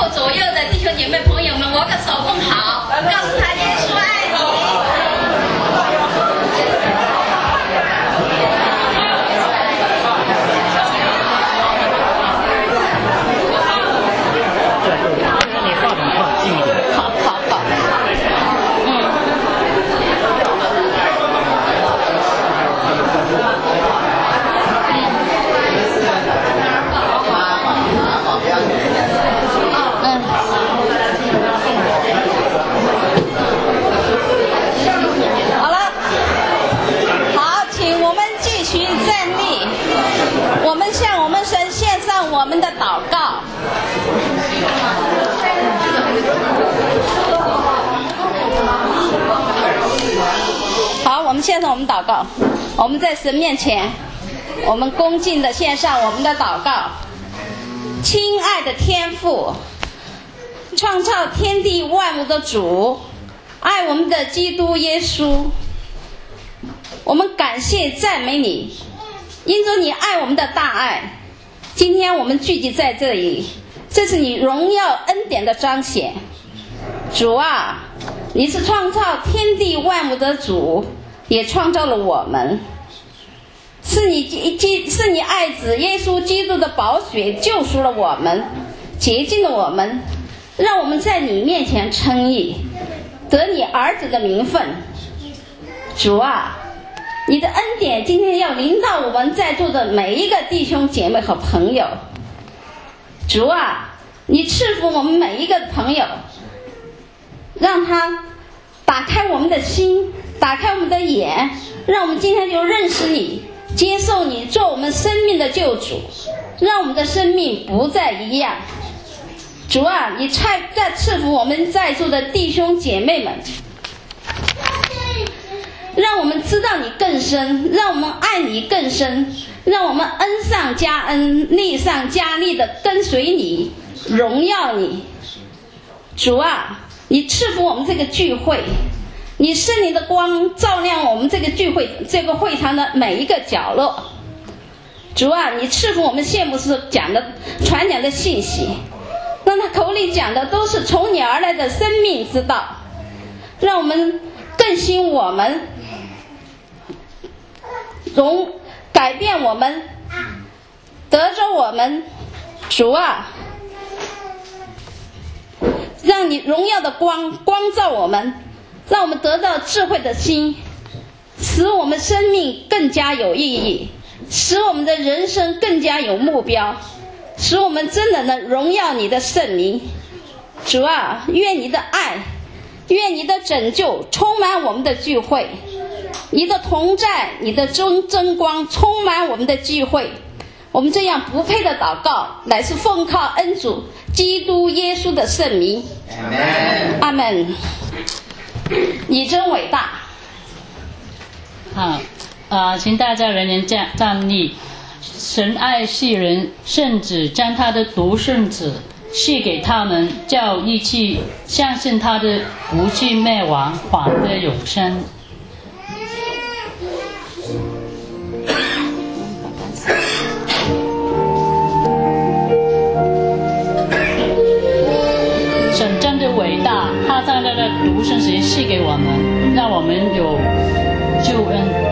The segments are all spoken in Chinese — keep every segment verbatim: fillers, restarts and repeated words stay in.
后左右的弟兄姐妹朋友们握个手碰好，告诉他耶稣爱你。 你话筒靠近一点。 好好好。嗯。好了，好，请我们继续站立，我们向我们神献上我们的祷告。好，我们献上我们祷告，我们在神面前，我们恭敬地献上我们的祷告。亲爱的天父，创造天地万物的主，爱我们的基督耶稣，我们感谢赞美你，因着你爱我们的大爱，今天我们聚集在这里，这是你荣耀恩典的彰显。主啊，你是创造天地万物的主，也创造了我们，是你基是你爱子耶稣基督的宝血救赎了我们，洁净了我们，让我们在你面前称义，得你儿子的名分。主啊，你的恩典今天要临到我们在座的每一个弟兄姐妹和朋友。主啊，你赐福我们每一个朋友，让他打开我们的心，打开我们的眼，让我们今天就认识你，接受你做我们生命的救主，让我们的生命不再一样。主啊，你再赐福我们在座的弟兄姐妹们，让我们知道你更深，让我们爱你更深，让我们恩上加恩，利上加利的跟随你，荣耀你。主啊，你赐福我们这个聚会，你圣灵的光照亮我们这个聚会这个会堂的每一个角落。主啊，你赐福我们谢牧师讲的传讲的信息，让他口里讲的都是从你而来的生命之道，让我们更新我们，容改变我们，得着我们。主啊，让你荣耀的光光照我们，让我们得到智慧的心，使我们生命更加有意义，使我们的人生更加有目标，使我们真的能荣耀你的圣名。主啊，愿你的爱，愿你的拯救充满我们的聚会，你的同在，你的真真光充满我们的聚会。我们这样不配的祷告，乃是奉靠恩主基督耶稣的圣名。阿门。你真伟大。 好，啊、呃，请大家人人站站立。神爱世人，甚至将他的独生子赐给他们，叫一切相信他的不至灭亡，反得永生。神真的伟大，他将他的独生子赐给我们，让我们有救恩。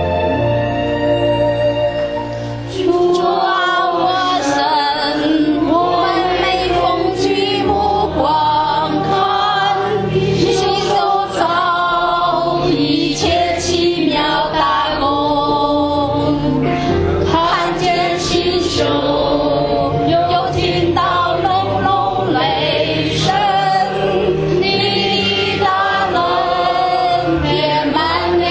满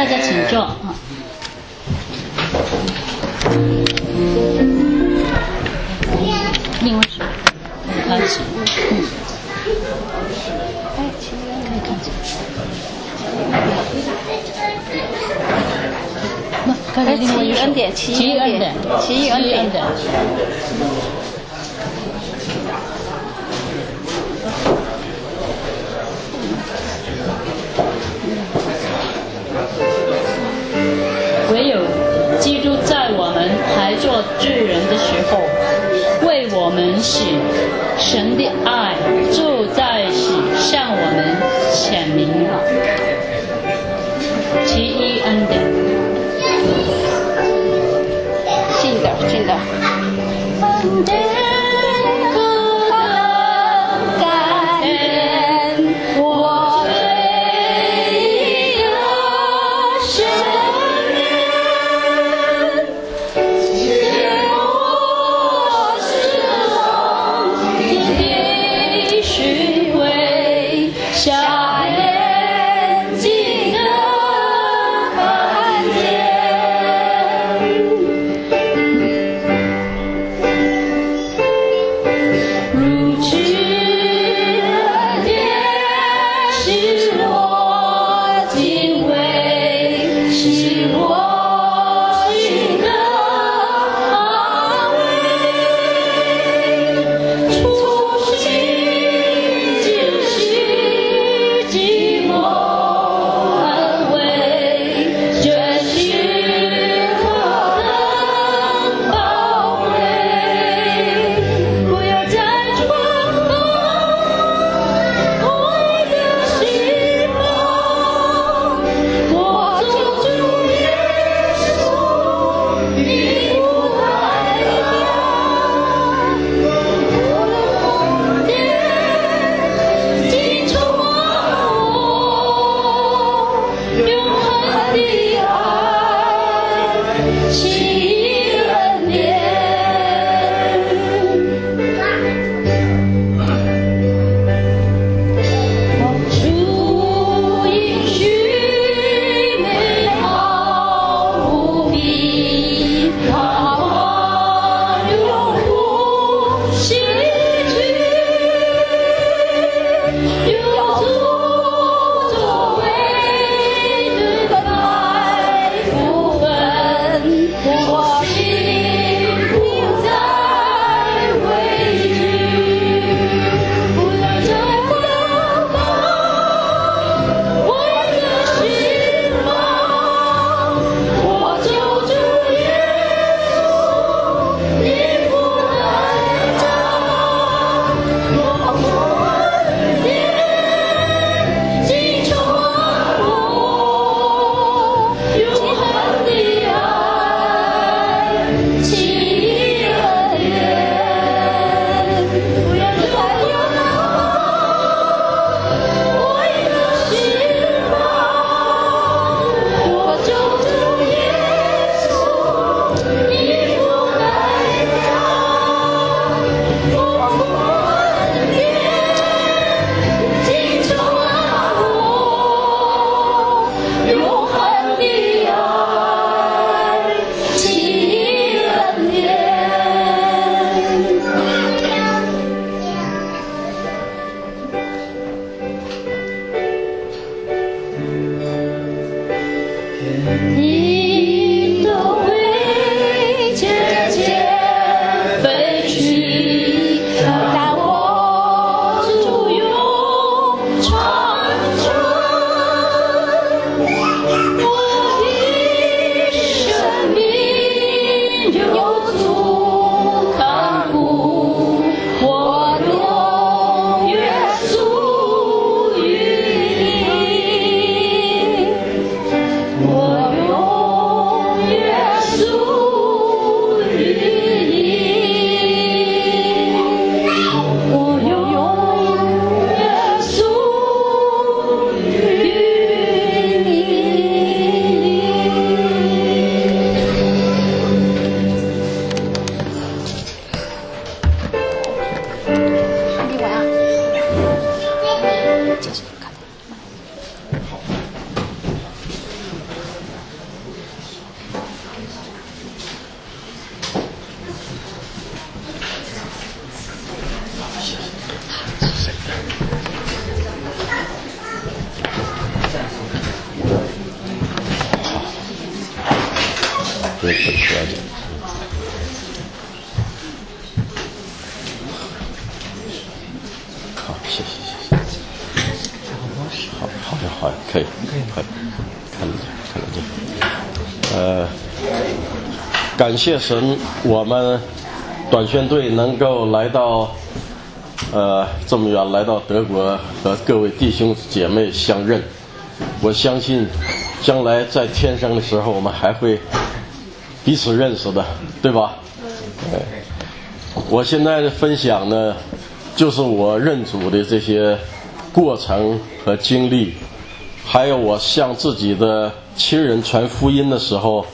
家请坐啊。另外是开始，嗯。哎，前面可以看见。那看见另外一首。 奇异恩典，奇异恩典，奇异恩典。 唯有基督在我们还做罪人的时候，为我们死，神的爱就在此向我们显明了。奇异恩典， 近点，近点。 恩典。 我永这个本科的。好，谢谢谢谢。好，好的好的，可以可以可以，看得见看得见。呃，感谢神，我们短宣队能够来到。呃，这么远来到德国和各位弟兄姐妹相认，我相信将来在天上的时候我们还会彼此认识的，对吧？呃，我现在的分享呢，就是我认主的这些过程和经历，还有我向自己的亲人传福音的时候，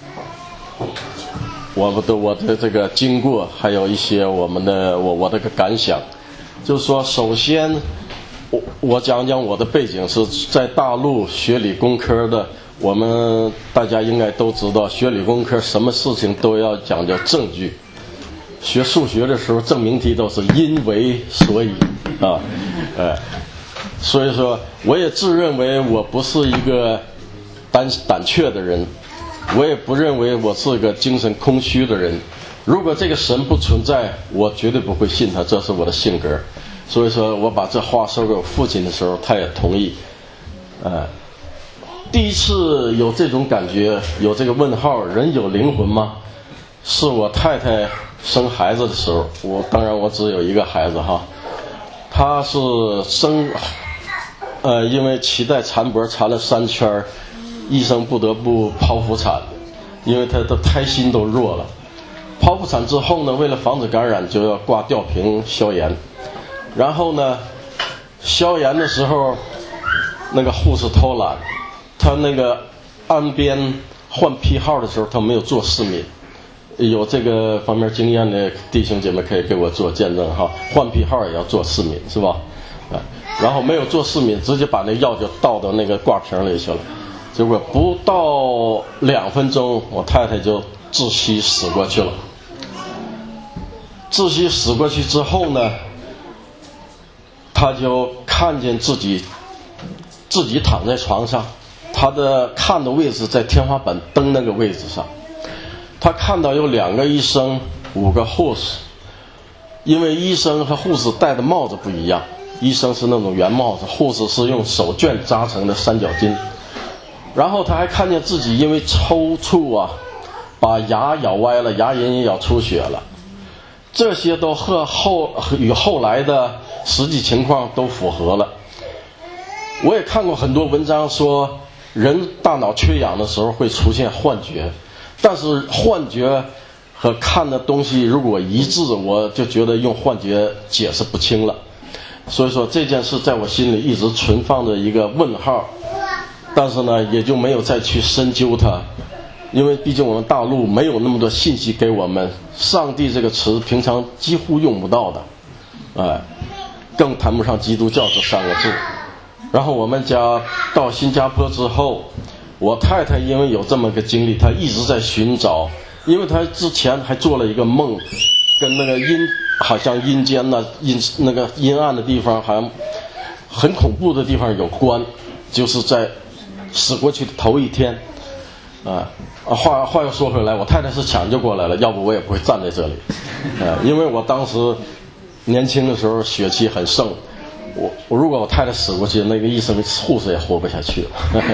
我的我的这个经过，还有一些我们的我我的个感想。就是说，首先我我讲讲我的背景是在大陆学理工科的。我们大家应该都知道，学理工科什么事情都要讲究证据。学数学的时候，证明题都是因为所以啊，呃，所以说我也自认为我不是一个胆胆怯的人，我也不认为我是个精神空虚的人。如果这个神不存在，我绝对不会信他，这是我的性格。所以说我把这话说给我父亲的时候，他也同意。呃，第一次有这种感觉，有这个问号，人有灵魂吗？是我太太生孩子的时候，我当然我只有一个孩子哈，她是生，呃，因为脐带缠脖缠了三圈，医生不得不剖腹产，因为她的胎心都弱了。剖腹产之后呢，为了防止感染，就要挂吊瓶消炎。然后呢，消炎的时候，那个护士偷懒，他那个岸边换批号的时候，他没有做四敏。有这个方面经验的弟兄姐妹可以给我做见证哈，换批号也要做四敏是吧？啊，然后没有做四敏，直接把那药就倒到那个挂瓶里去了。结果不到两分钟，我太太就窒息死过去了。窒息死过去之后呢，他就看见自己自己躺在床上，他的看的位置在天花板灯那个位置上。他看到有两个医生，五个护士，因为医生和护士戴的帽子不一样，医生是那种圆帽子，护士是用手绢扎成的三角巾。然后他还看见自己因为抽搐啊，把牙咬歪了，牙龈也咬出血了。这些都和后与后来的实际情况都符合了。我也看过很多文章说，人大脑缺氧的时候会出现幻觉，但是幻觉和看的东西如果一致，我就觉得用幻觉解释不清了。所以说这件事在我心里一直存放着一个问号，但是呢也就没有再去深究它，因为毕竟我们大陆没有那么多信息给我们，上帝这个词平常几乎用不到的，哎，更谈不上基督教这三个字。然后我们家到新加坡之后，我太太因为有这么个经历，她一直在寻找，因为她之前还做了一个梦，跟那个阴好像阴间呢、阴那个阴暗的地方，好像很恐怖的地方有关，就是在死过去的头一天。啊，话话又说回来，我太太是抢救过来了，要不我也不会站在这里。呃，因为我当时年轻的时候血气很盛，我我如果我太太死过去，那个医生护士也活不下去了。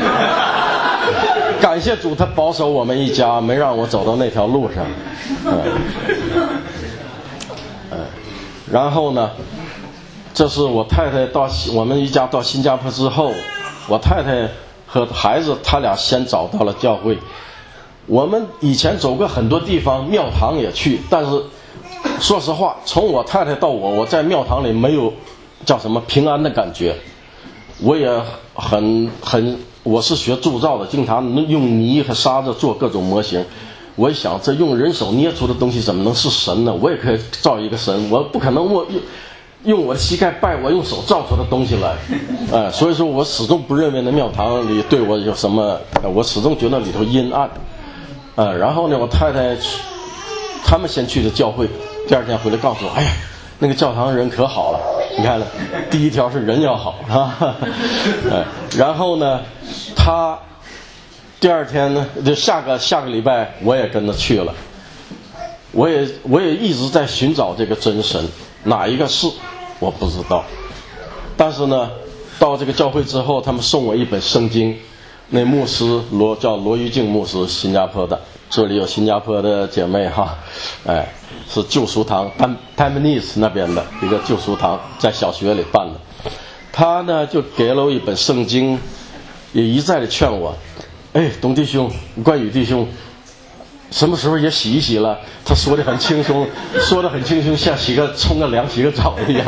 感谢主，他保守我们一家，没让我走到那条路上。嗯，嗯，然后呢，这是我太太到我们一家到新加坡之后，我太太和孩子他俩先找到了教会。我们以前走过很多地方，庙堂也去，但是说实话，从我太太到我，我在庙堂里没有叫什么平安的感觉。我也很很我是学铸造的，经常用泥和沙子做各种模型。我一想，这用人手捏出的东西怎么能是神呢？我也可以造一个神，我不可能我用用我的膝盖拜我用手造出的东西来，呃，所以说我始终不认为那庙堂里对我有什么，我始终觉得里头阴暗，呃，然后呢，我太太他们先去的教会，第二天回来告诉我，哎呀，那个教堂人可好了，你看了，第一条是人要好啊，呃，然后呢，他第第二天呢，就下个下个礼拜我也跟他去了。我也我也一直在寻找这个真神，哪一个是我不知道。但是呢，到这个教会之后，他们送我一本圣经。那牧师罗叫罗玉静牧师，新加坡的，这里有新加坡的姐妹哈，哎，是救赎堂 Tampines 那边的一个救赎堂，在小学里办的。他呢就给了我一本圣经，也一再的劝我，哎，董弟兄，关羽弟兄，什么时候也洗一洗了？他说的很轻松，说的很轻松，像洗个冲个凉、洗个澡一样。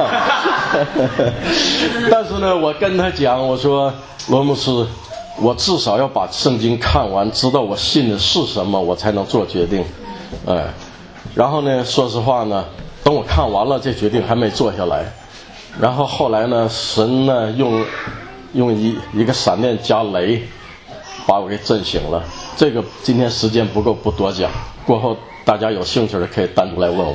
但是呢，我跟他讲，我说罗牧师，我至少要把圣经看完，知道我信的是什么，我才能做决定。哎，然后呢，说实话呢，等我看完了，这决定还没做下来。然后后来呢，神呢用用一一个闪电加雷，把我给震醒了。这个今天时间不够，不多讲。过后大家有兴趣的可以单独来问我。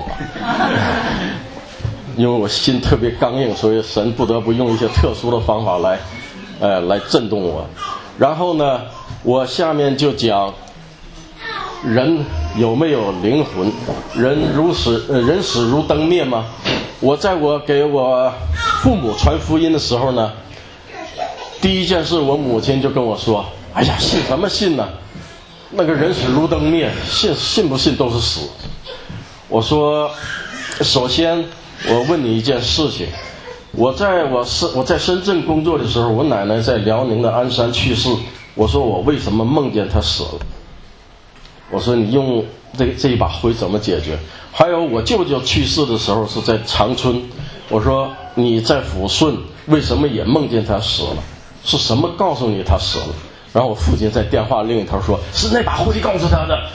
因为我心特别刚硬，所以神不得不用一些特殊的方法来，呃，来震动我。然后呢，我下面就讲人有没有灵魂？人如死，呃，人死如灯灭吗？我在我给我父母传福音的时候呢，第一件事我母亲就跟我说：“哎呀，信什么信呢？那个人死如灯灭，信信不信都是死。”我说：“首先，我问你一件事情。我在我深我在深圳工作的时候，我奶奶在辽宁的鞍山去世。我说我为什么梦见她死了？我说你用这这一把灰怎么解决？还有我舅舅去世的时候是在长春，我说你在抚顺为什么也梦见他死了？是什么告诉你他死了？然后我父亲在电话另一头说，是那把灰告诉他的。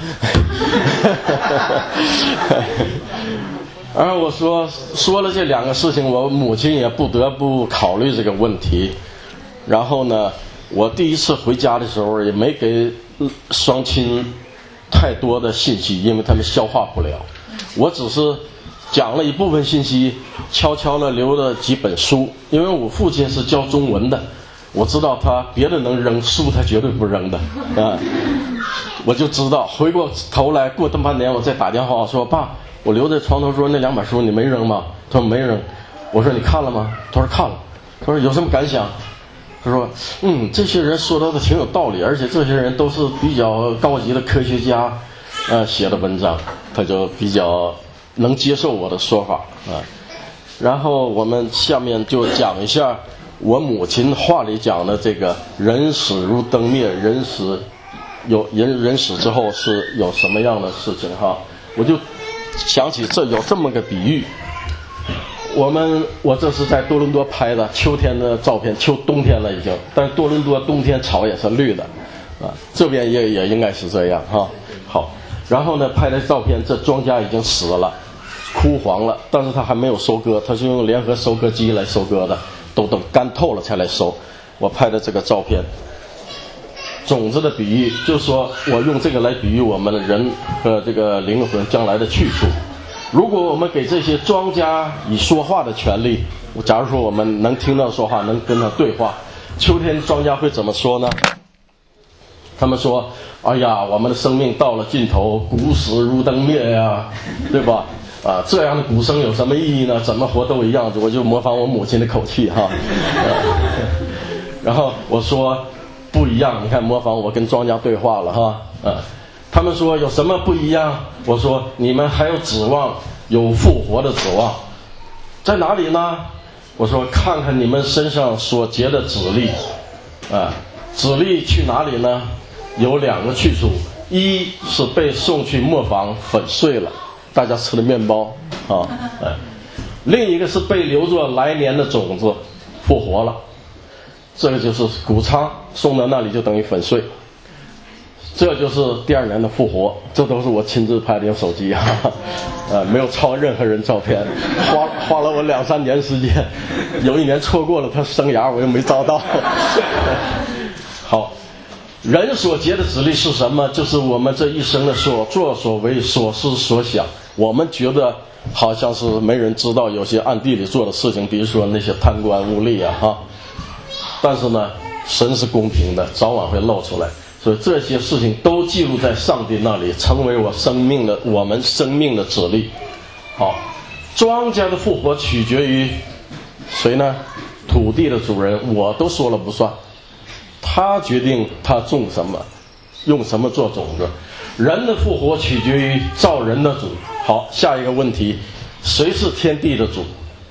然后我说说了这两个事情，我母亲也不得不考虑这个问题。然后呢，我第一次回家的时候也没给双亲太多的信息，因为他们消化不了。我只是讲了一部分信息，悄悄地留了几本书，因为我父亲是教中文的，我知道他别的能扔，书他绝对不扔的啊。我就知道，回过头来过这么半年，我再打电话我说，爸，我留在床头说那两本书你没扔吗？他说没扔。我说你看了吗？他说看了。他说有什么感想？他说嗯，这些人说的都挺有道理，而且这些人都是比较高级的科学家呃写的文章，他就比较能接受我的说法啊。然后我们下面就讲一下我母亲话里讲的这个人死如灯灭，人死有人人死之后是有什么样的事情哈。我就想起这有这么个比喻。我们我这是在多伦多拍的秋天的照片，秋冬天了已经，但是多伦多冬天草也是绿的啊，这边也也应该是这样哈。好，然后呢拍的照片，这庄稼已经死了，枯黄了，但是它还没有收割，它是用联合收割机来收割的，都等干透了才来收。我拍的这个照片，种子的比喻，就是说我用这个来比喻我们的人和这个灵魂将来的去处。如果我们给这些庄稼以说话的权利，假如说我们能听到说话，能跟他对话，秋天庄稼会怎么说呢？他们说，哎呀，我们的生命到了尽头，骨死如灯灭呀，对吧？啊，这样的鼓声有什么意义呢？怎么活都一样。我就模仿我母亲的口气哈。然后我说不一样，你看模仿我跟庄稼对话了哈。啊，他们说有什么不一样？我说你们还有指望，有复活的指望，在哪里呢？我说看看你们身上所结的籽粒，啊，籽粒去哪里呢？有两个去处，一是被送去磨坊粉碎了，大家吃的面包啊，哎，另一个是被留作来年的种子复活了，这个就是谷仓送到那里就等于粉碎。这就是第二年的复活，这都是我亲自拍的，用手机啊，呃，没有抄任何人照片，花花了我两三年时间，有一年错过了他生涯，我又没招到。好，人所结的籽粒是什么？就是我们这一生的所作所为、所思所想。我们觉得好像是没人知道，有些暗地里做的事情，比如说那些贪官污吏啊，哈。但是呢，神是公平的，早晚会露出来。 所以这些事情都记录在上帝那里，成为我生命的我们生命的指力。好，庄稼的复活取决于谁呢？土地的主人，我都说了不算，他决定他种什么，用什么做种子。人的复活取决于造人的主。好，下一个问题，谁是天地的主？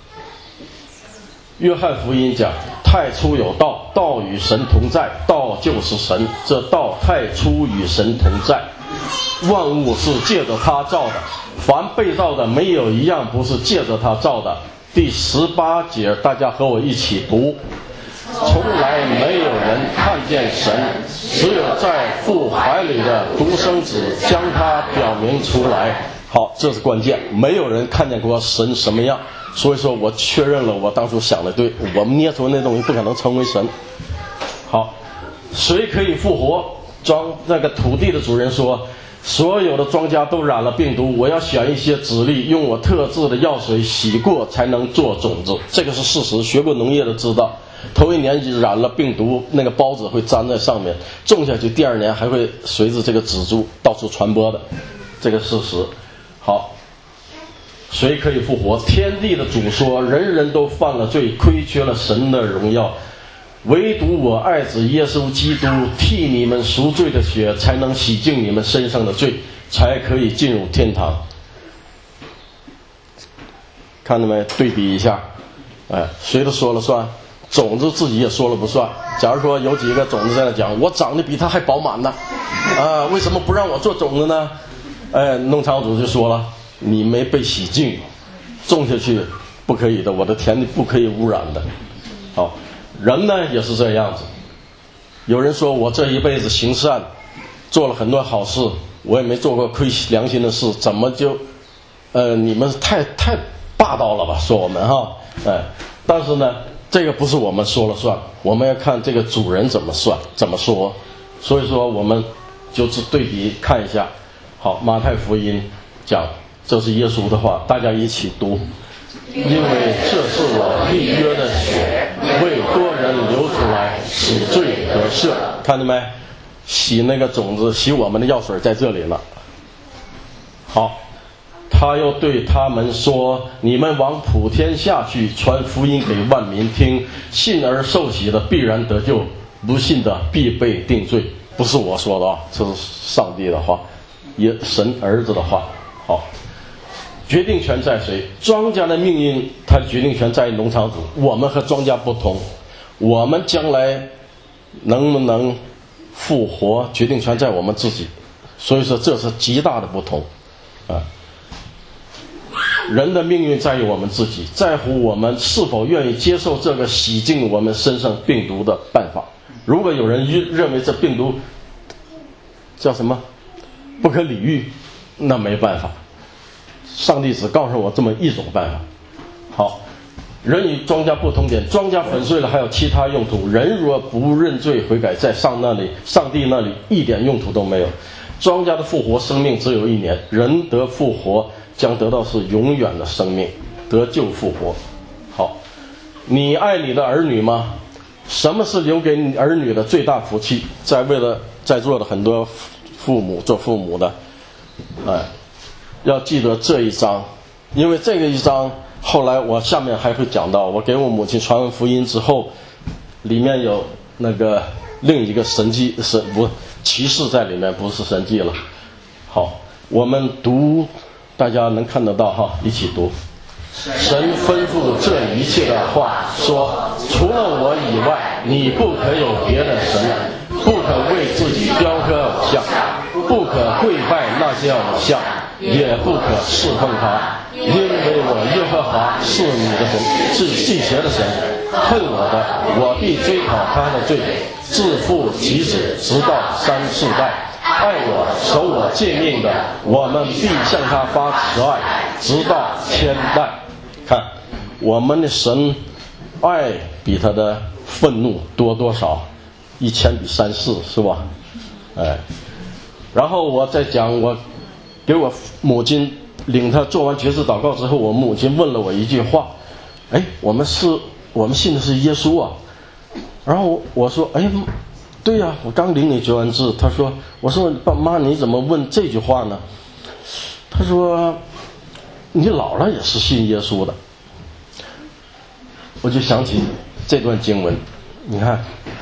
约翰福音讲，太初有道，道与神同在，道就是神，这道太初与神同在，万物是借着他造的，凡被造的没有一样不是借着他造的。第十八节，大家和我一起读，从来没有人看见神，只有在父怀里的独生子将他表明出来。好，这是关键，没有人看见过神什么样。所以说我确认了我当初想的对，我们捏出那东西不可能成为神。好，谁可以复活？庄那个土地的主人说，所有的庄稼都染了病毒，我要选一些籽粒，用我特制的药水洗过才能做种子。这个是事实，学过农业的知道，头一年染了病毒，那个孢子会粘在上面，种下去第二年还会随着这个植株到处传播的，这个事实。好，谁可以复活？天地的主说，人人都犯了罪，亏缺了神的荣耀，唯独我爱子耶稣基督替你们赎罪的血，才能洗净你们身上的罪，才可以进入天堂。看到没？对比一下，哎，谁都说了算，种子自己也说了不算。假如说有几个种子在那讲，我长得比他还饱满呢，啊，为什么不让我做种子呢？哎，农场主就说了，你没被洗净，种下去不可以的，我的田地不可以污染的。好，人呢也是这样子。有人说我这一辈子行善，做了很多好事，我也没做过亏良心的事，怎么就呃你们太太霸道了吧，说我们哈，哎，但是呢这个不是我们说了算，我们要看这个主人怎么算怎么说。所以说我们就是对比看一下。好，马太福音讲，这是耶稣的话，大家一起读。因为这是我立约的血，为多人流出来，使罪得赦。看到没？洗那个种子，洗我们的药水在这里了。好，他又对他们说，你们往普天下去，传福音给万民听，信而受洗的必然得救，不信的必被定罪。不是我说的啊，这是上帝的话，也神儿子的话。好，决定权在谁？庄稼的命运，它决定权在农场主。我们和庄稼不同，我们将来能不能复活，决定权在我们自己。所以说这是极大的不同啊！人的命运在于我们自己，在乎我们是否愿意接受这个洗净我们身上病毒的办法。如果有人认为这病毒叫什么不可理喻，那没办法，上帝只告诉我这么一种办法。好，人与庄稼不同点，庄稼粉碎了还有其他用途，人若不认罪悔改，在上那里上帝那里一点用途都没有。庄稼的复活生命只有一年，人得复活将得到是永远的生命，得救复活。好，你爱你的儿女吗？什么是留给你儿女的最大福气？在为了在座的很多父母做父母的，哎，要记得这一章，因为这个一章后来我下面还会讲到，我给我母亲传完福音之后，里面有那个另一个神迹神不启示在里面，不是神迹了。好，我们读，大家能看得到哈，一起读。神吩咐这一切的话说，除了我以外，你不可有别的神，不可为自己雕刻偶像，不可跪拜那些偶像，也不可侍奉他，因为我耶和华是你的神，是祭邪的神，恨我的，我必追讨他的罪，自父及子，直到三四代。爱我守我诫命的，我们必向他发慈爱，直到千代。看，我们的神爱比他的愤怒多多少？一千比三四，是吧？哎，然后我再讲，我给我母亲领她做完决志祷告之后，我母亲问了我一句话，哎，我们是我们信的是耶稣啊。然后我说，哎， 对呀、啊，我刚领你救完志。他说，我说爸妈你怎么问这句话呢？他说，你姥姥也是信耶稣的。我就想起这段经文，你看，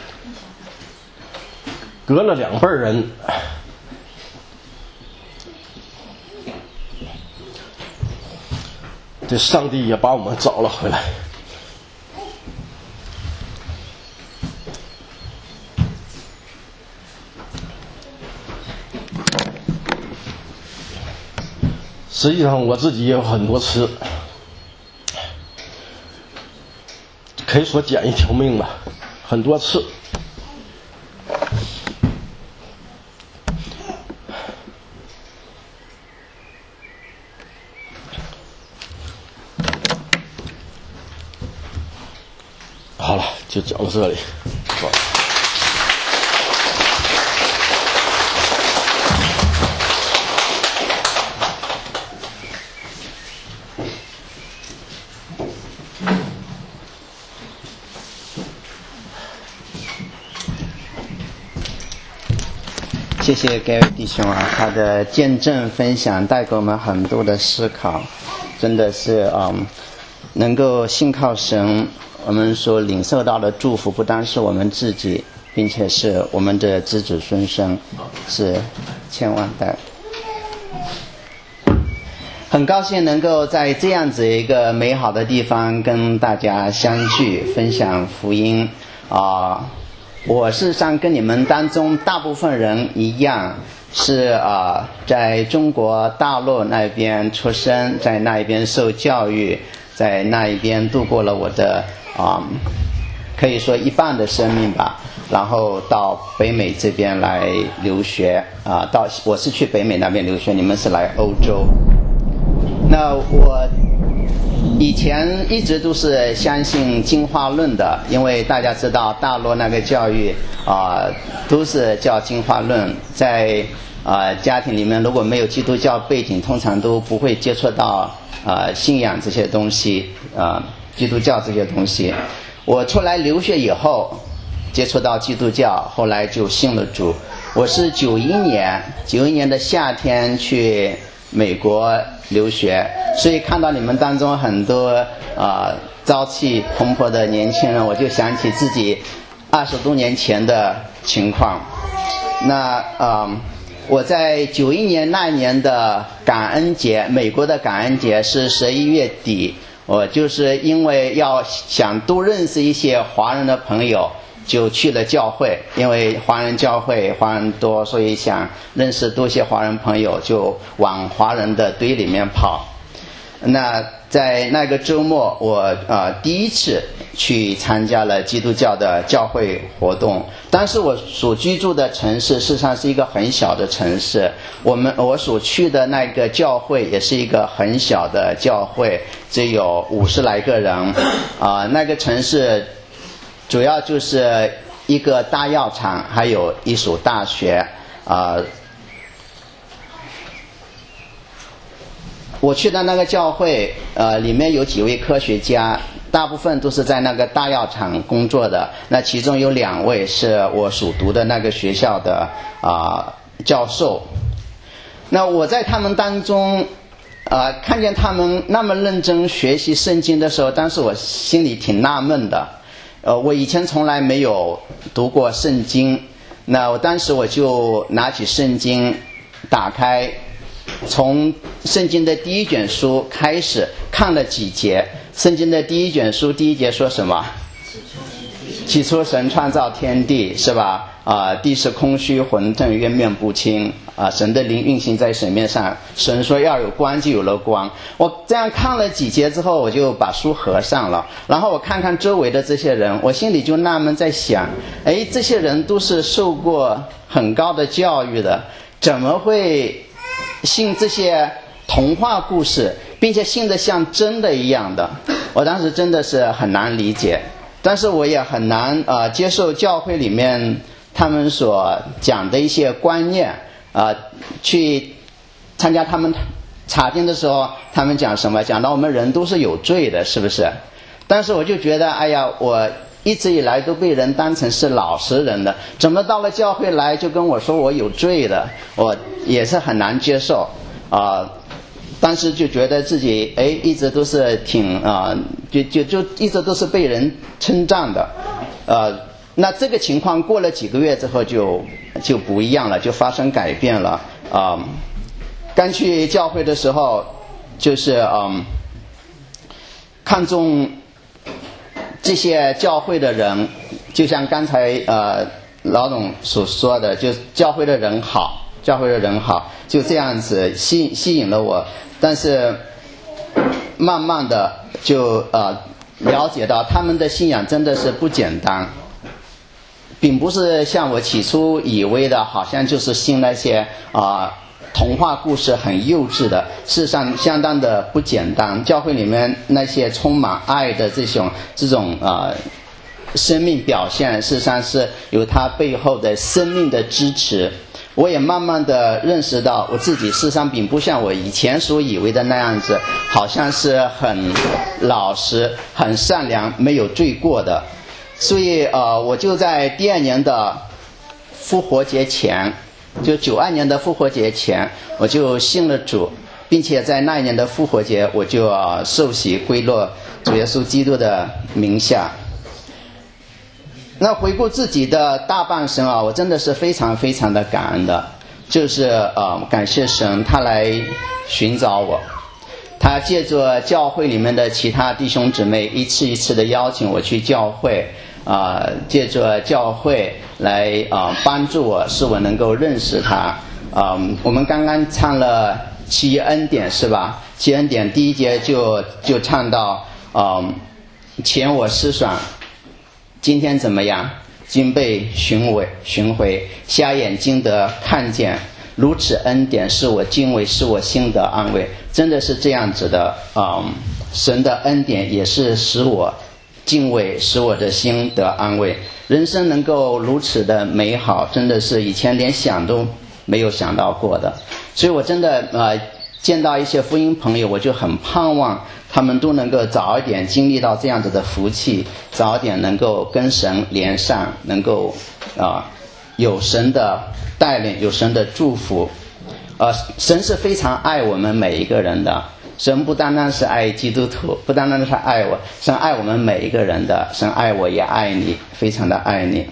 隔了两辈人，这上帝也把我们找了回来。实际上我自己也有很多次可以说捡一条命吧，很多次。好了，就讲到这里。 谢谢各位弟兄啊，他的见证分享带给我们很多的思考，真的是嗯，能够信靠神，我们所领受到的祝福不单是我们自己，并且是我们的子子孙孙，是千万代。很高兴能够在这样子一个美好的地方跟大家相聚，分享福音啊。呃我事实上跟你们当中大部分人一样，是啊、呃，在中国大陆那边出生，在那一边受教育，在那一边度过了我的啊、呃，可以说一半的生命吧。然后到北美这边来留学啊、呃，到我是去北美那边留学，你们是来欧洲。那我以前一直都是相信进化论的，因为大家知道大陆那个教育啊、呃，都是叫进化论，在啊、呃、家庭里面如果没有基督教背景，通常都不会接触到啊、呃、信仰这些东西啊、呃，基督教这些东西。我出来留学以后，接触到基督教，后来就信了主。我是九一年九一年的夏天去美国留学，所以看到你们当中很多啊、呃、朝气蓬勃的年轻人，我就想起自己二十多年前的情况。那啊、呃，我在九一年那年的感恩节，美国的感恩节是十一月底，我就是因为要想多认识一些华人的朋友，就去了教会，因为华人教会华人多，所以想认识多些华人朋友，就往华人的堆里面跑。那在那个周末，我呃第一次去参加了基督教的教会活动。但是我所居住的城市事实上是一个很小的城市，我们我所去的那个教会也是一个很小的教会，只有五十来个人。啊、呃，那个城市主要就是一个大药厂，还有一所大学。啊、呃，我去的那个教会，呃，里面有几位科学家，大部分都是在那个大药厂工作的。那其中有两位是我所读的那个学校的啊、呃、教授。那我在他们当中，呃，看见他们那么认真学习圣经的时候，当时我心里挺纳闷的。呃，我以前从来没有读过圣经，那我当时我就拿起圣经，打开，从圣经的第一卷书开始看了几节。圣经的第一卷书第一节说什么？起初神创造天地，是吧？啊、呃，地是空虚混沌，渊面不清。啊、呃，神的灵运行在水面上。神说要有光，就有了光。我这样看了几节之后，我就把书合上了。然后我看看周围的这些人，我心里就纳闷在想，哎，这些人都是受过很高的教育的，怎么会信这些童话故事，并且信得像真的一样的？我当时真的是很难理解。但是我也很难呃接受教会里面他们所讲的一些观念啊、呃，去参加他们查经的时候，他们讲什么？讲到我们人都是有罪的，是不是？但是我就觉得，哎呀，我一直以来都被人当成是老实人的，怎么到了教会来就跟我说我有罪的，我也是很难接受啊、呃。当时就觉得自己哎一直都是挺啊、呃，就就就一直都是被人称赞的，呃，那这个情况过了几个月之后就就不一样了，就发生改变了啊、呃。刚去教会的时候，就是嗯、呃，看重这些教会的人，就像刚才呃老董所说的，就教会的人好，教会的人好，就这样子吸吸引了我。但是慢慢的就呃了解到他们的信仰真的是不简单，并不是像我起初以为的，好像就是信那些啊、呃、童话故事很幼稚的，事实上相当的不简单。教会里面那些充满爱的这种这种啊、呃、生命表现，事实上是有它背后的生命的支持。我也慢慢的认识到我自己事实上并不像我以前所以为的那样子，好像是很老实很善良没有罪过的。所以呃我就在第二年的复活节前，就九二年的复活节前，我就信了主，并且在那一年的复活节我就、呃、受洗归入主耶稣基督的名下。那回顾自己的大半生啊，我真的是非常非常的感恩的，就是呃感谢神，他来寻找我，他借着教会里面的其他弟兄姊妹一次一次的邀请我去教会啊、呃，借着教会来啊、呃、帮助我，使我能够认识他啊、呃。我们刚刚唱了七恩典是吧？七恩典第一节就就唱到啊、呃，前我思想。今天怎么样？今被寻回，寻回，瞎眼睛得看见，如此恩典是我敬畏，是我心得安慰。真的是这样子的啊、嗯！神的恩典也是使我敬畏，使我的心得安慰。人生能够如此的美好，真的是以前连想都没有想到过的。所以我真的呃见到一些福音朋友，我就很盼望他们都能够早一点经历到这样子的福气，早一点能够跟神连上，能够啊、呃、有神的带领，有神的祝福。呃，神是非常爱我们每一个人的，神不单单是爱基督徒，不单单是爱我，神爱我们每一个人的，神爱我也爱你，非常的爱你。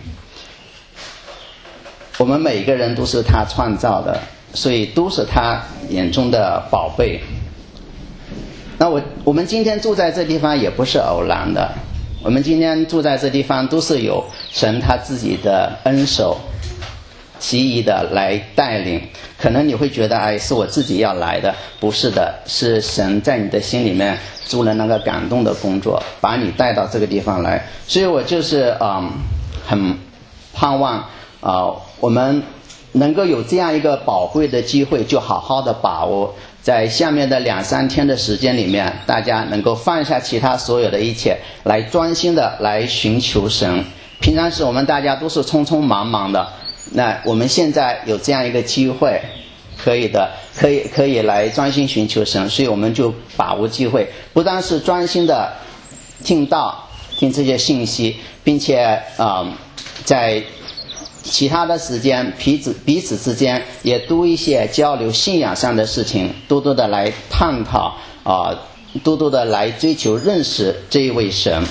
我们每一个人都是他创造的，所以都是他眼中的宝贝。那我我们今天住在这地方也不是偶然的，我们今天住在这地方都是有神他自己的恩手奇异的来带领。可能你会觉得哎，是我自己要来的，不是的，是神在你的心里面做了那个感动的工作，把你带到这个地方来。所以我就是嗯很盼望啊、呃、我们能够有这样一个宝贵的机会，就好好的把握，在下面的两三天的时间里面，大家能够放下其他所有的一切，来专心的来寻求神。平常时我们大家都是匆匆忙忙的，那我们现在有这样一个机会，可以的，可以可以来专心寻求神，所以我们就把握机会，不单是专心的听到听这些信息，并且啊、呃，在其他的时间彼此彼此之间也多一些交流信仰上的事情，多多的来探讨啊、呃，多多的来追求认识这一位神。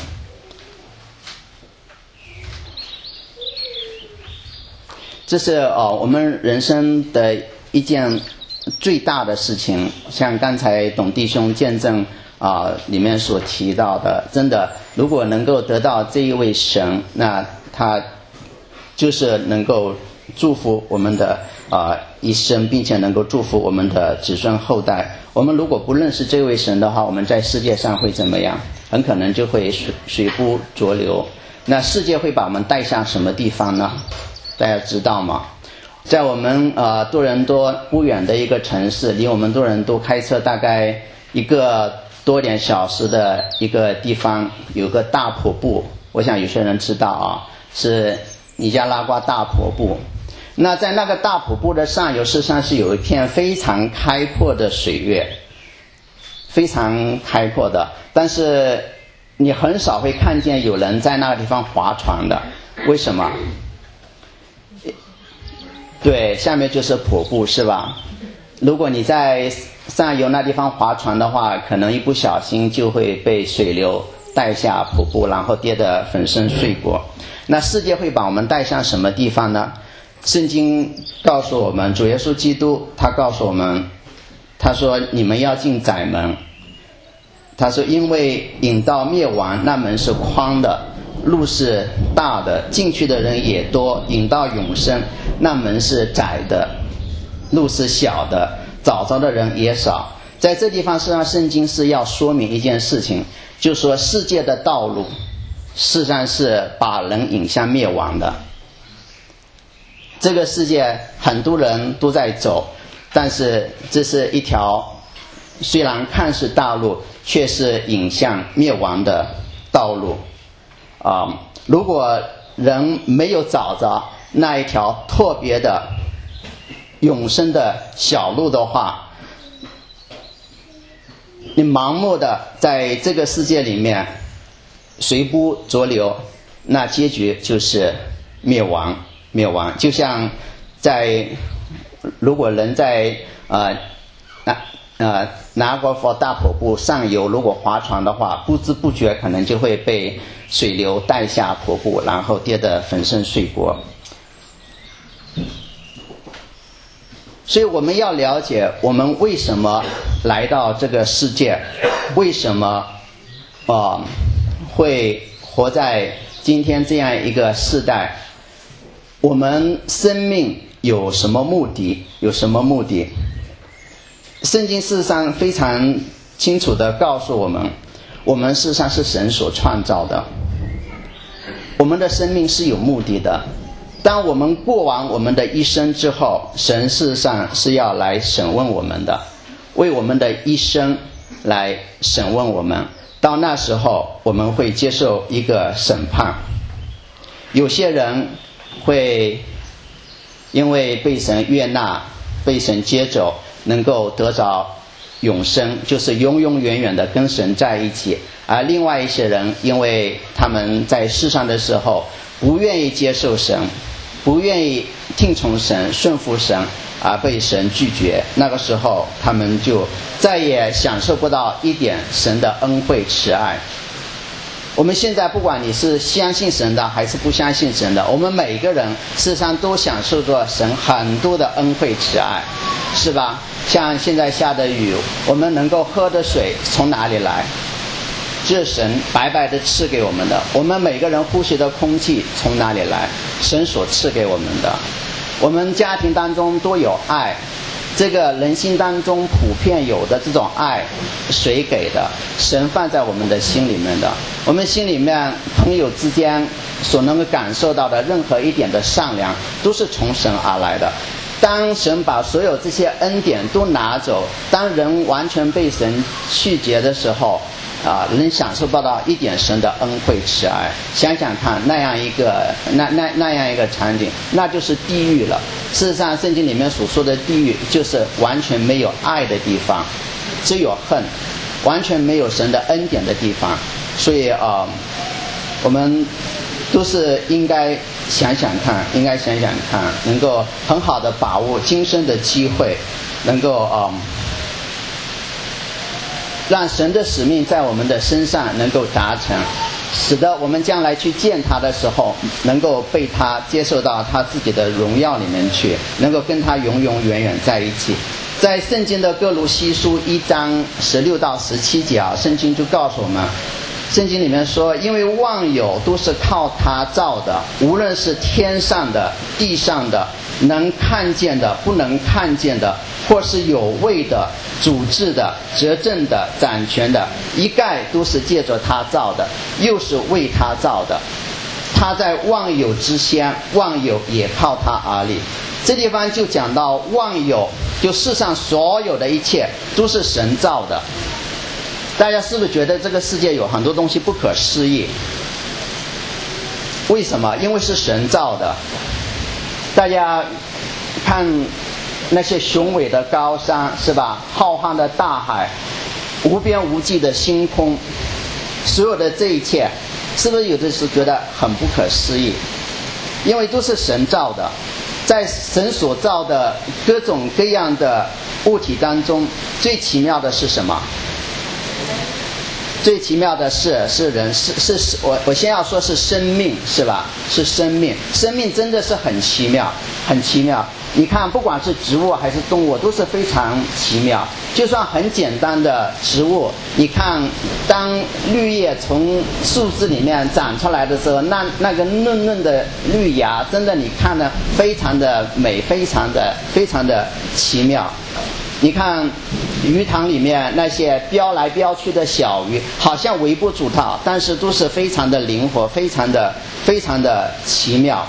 这是呃我们人生的一件最大的事情，像刚才董弟兄见证啊、呃、里面所提到的，真的如果能够得到这一位神，那他就是能够祝福我们的啊、呃、一生，并且能够祝福我们的子孙后代。我们如果不认识这位神的话，我们在世界上会怎么样？很可能就会随随波逐流。那世界会把我们带向什么地方呢？大家知道吗？在我们呃多伦多不远的一个城市，离我们多伦多开车大概一个多点小时的一个地方，有个大瀑布，我想有些人知道啊，是尼加拉瓜大瀑布。那在那个大瀑布的上游，事实上是有一片非常开阔的水域，非常开阔的。但是你很少会看见有人在那个地方划船的。为什么？对，下面就是瀑布，是吧？如果你在上游那地方划船的话，可能一不小心就会被水流带下瀑布，然后跌得粉身碎骨。那世界会把我们带向什么地方呢？圣经告诉我们，主耶稣基督他告诉我们，他说你们要进窄门。他说因为引到灭亡，那门是宽的，路是大的，进去的人也多；引到永生，那门是窄的，路是小的，找着的人也少。在这地方实际上圣经是要说明一件事情，就是说世界的道路事实上是把人引向灭亡的。这个世界很多人都在走，但是这是一条虽然看似大路，却是引向灭亡的道路啊、呃！如果人没有找着那一条特别的永生的小路的话，你盲目的在这个世界里面随波逐流，那结局就是灭亡。灭亡就像在如果人在呃那呃拿过佛大瀑布上游，如果划船的话，不知不觉可能就会被水流带下瀑布，然后跌得粉身碎骨。所以我们要了解我们为什么来到这个世界，为什么呃会活在今天这样一个世代，我们生命有什么目的？有什么目的？圣经事实上非常清楚地告诉我们，我们事实上是神所创造的，我们的生命是有目的的。当我们过完我们的一生之后，神事实上是要来审问我们的，为我们的一生来审问我们。到那时候我们会接受一个审判。有些人会因为被神悦纳，被神接走，能够得着永生，就是永永远远的跟神在一起。而另外一些人，因为他们在世上的时候不愿意接受神，不愿意听从神，顺服神，而被神拒绝，那个时候他们就再也享受不到一点神的恩惠慈爱。我们现在不管你是相信神的还是不相信神的，我们每个人事实上都享受着神很多的恩惠慈爱，是吧？像现在下的雨，我们能够喝的水从哪里来？这是神白白的赐给我们的。我们每个人呼吸的空气从哪里来？神所赐给我们的。我们家庭当中都有爱，这个人心当中普遍有的这种爱，谁给的？神放在我们的心里面的。我们心里面朋友之间所能够感受到的任何一点的善良，都是从神而来的。当神把所有这些恩典都拿走，当人完全被神拒绝的时候，啊，能享受不到一点神的恩惠慈爱。想想看，那样一个那那那样一个场景，那就是地狱了。事实上，圣经里面所说的地狱，就是完全没有爱的地方，只有恨，完全没有神的恩典的地方。所以啊、呃，我们都是应该想想看，应该想想看，能够很好的把握今生的机会，能够啊。呃让神的使命在我们的身上能够达成，使得我们将来去见他的时候，能够被他接受到他自己的荣耀里面去，能够跟他永永远远在一起。在圣经的哥罗西书一章十六到十七节啊，圣经就告诉我们，圣经里面说，因为万有都是靠他造的，无论是天上的、地上的，能看见的、不能看见的，或是有位的、主治的、执政的、掌权的，一概都是借着他造的，又是为他造的。他在万有之先，万有也靠他而立。这地方就讲到万有，就世上所有的一切都是神造的。大家是不是觉得这个世界有很多东西不可思议？为什么？因为是神造的。大家看那些雄伟的高山，是吧？浩瀚的大海，无边无际的星空， 所有的这一切，是不是有的时候觉得很不可思议？因为都是神造的，在神所造的各种各样的物体当中，最奇妙的是什么？最奇妙的是是人，是是是我我先要说是生命，是吧？是生命，生命真的是很奇妙，很奇妙。你看，不管是植物还是动物，都是非常奇妙。就算很简单的植物，你看，当绿叶从树枝里面长出来的时候，那那个嫩嫩的绿芽，真的你看呢，非常的美，非常的非常的奇妙。你看鱼塘里面那些飙来飙去的小鱼，好像围不住它，但是都是非常的灵活，非常的非常的奇妙。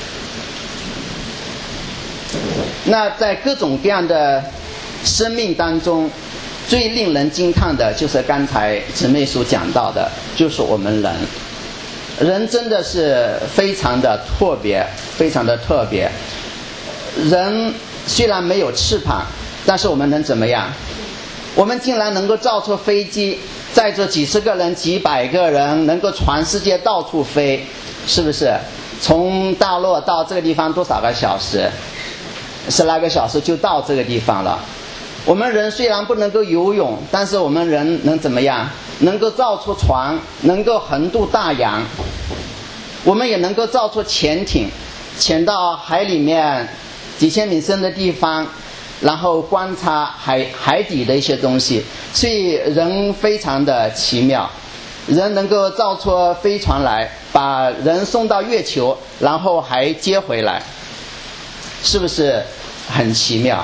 那在各种各样的生命当中，最令人惊叹的就是刚才姊妹所讲到的，就是我们人。人真的是非常的特别，非常的特别。人虽然没有翅膀，但是我们能怎么样？我们竟然能够造出飞机，载着几十个人、几百个人，能够全世界到处飞，是不是？从大陆到这个地方多少个小时？十来个小时就到这个地方了。我们人虽然不能够游泳，但是我们人能怎么样？能够造出船，能够横渡大洋。我们也能够造出潜艇，潜到海里面几千米深的地方，然后观察海海底的一些东西。所以人非常的奇妙，人能够造出飞船来，把人送到月球，然后还接回来，是不是很奇妙？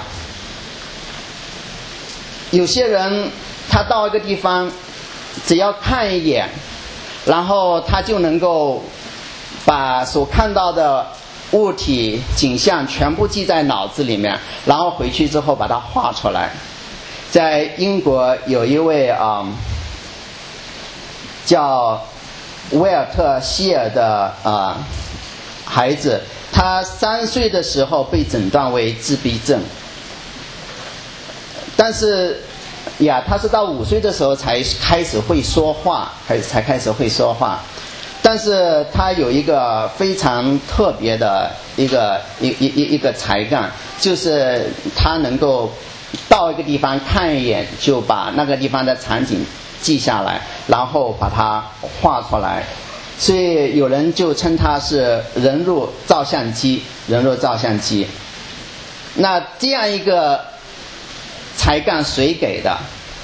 有些人他到一个地方，只要看一眼，然后他就能够把所看到的物体景象全部记在脑子里面，然后回去之后把它画出来。在英国有一位啊、嗯、叫威尔特希尔的啊、呃、孩子，他三岁的时候被诊断为自闭症，但是呀，他是到五岁的时候才开始会说话，才才开始会说话。但是他有一个非常特别的一个一一一一个才干，就是他能够到一个地方看一眼，就把那个地方的场景记下来，然后把它画出来。所以有人就称他是人肉照相机，人肉照相机。那这样一个才干谁给的？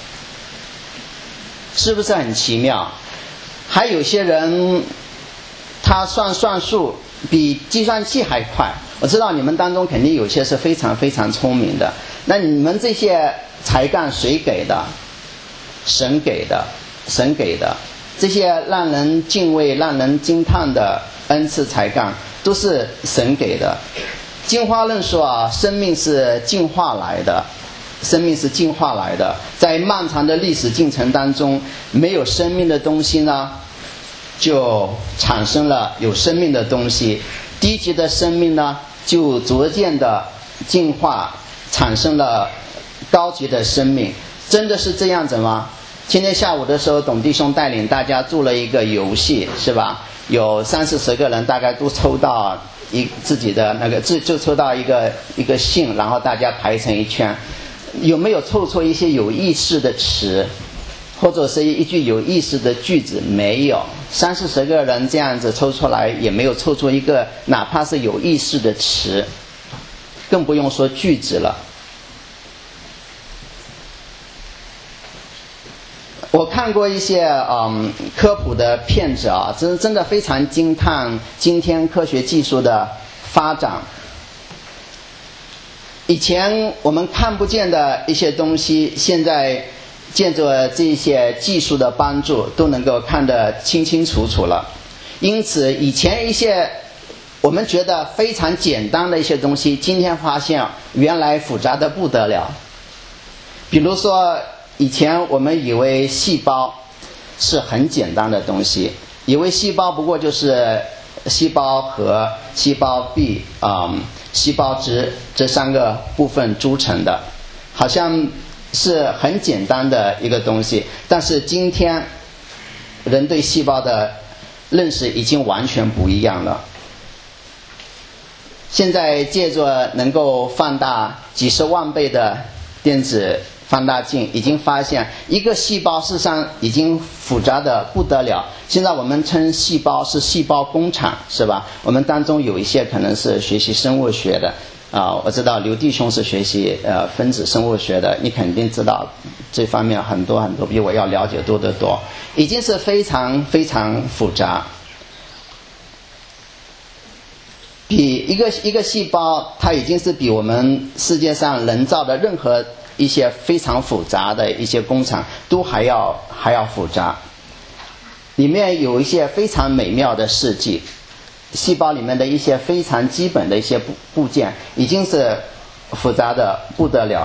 是不是很奇妙？还有些人他算算数比计算器还快。我知道你们当中肯定有些是非常非常聪明的，那你们这些才干谁给的？神给的，神给的。这些让人敬畏、让人惊叹的恩赐才干，都是神给的。进化论说啊，生命是进化来的，生命是进化来的。在漫长的历史进程当中，没有生命的东西呢，就产生了有生命的东西。低级的生命呢，就逐渐的进化，产生了高级的生命。真的是这样子吗？今天下午的时候，董弟兄带领大家做了一个游戏，是吧？有三四十个人，大概都抽到一自己的那个，就就抽到一个一个姓，然后大家排成一圈。有没有凑出一些有意思的词，或者是一句有意思的句子？没有。三四十个人这样子抽出来，也没有凑出一个哪怕是有意思的词，更不用说句子了。我看过一些嗯科普的片子啊，真真的非常惊叹今天科学技术的发展。以前我们看不见的一些东西，现在借着这些技术的帮助，都能够看得清清楚楚了。因此，以前一些我们觉得非常简单的一些东西，今天发现原来复杂的不得了。比如说，以前我们以为细胞是很简单的东西，以为细胞不过就是细胞核、细胞壁、嗯、细胞质这三个部分组成的，好像是很简单的一个东西。但是今天人对细胞的认识已经完全不一样了。现在借着能够放大几十万倍的电子放大镜，已经发现一个细胞事实上已经复杂的不得了。现在我们称细胞是细胞工厂，是吧？我们当中有一些可能是学习生物学的啊，我知道刘弟兄是学习呃分子生物学的，你肯定知道这方面很多很多，比我要了解多得多，已经是非常非常复杂。比一个一个细胞，它已经是比我们世界上人造的任何一些非常复杂的一些工厂都还要还要复杂。里面有一些非常美妙的设计，细胞里面的一些非常基本的一些部部件已经是复杂的不得了。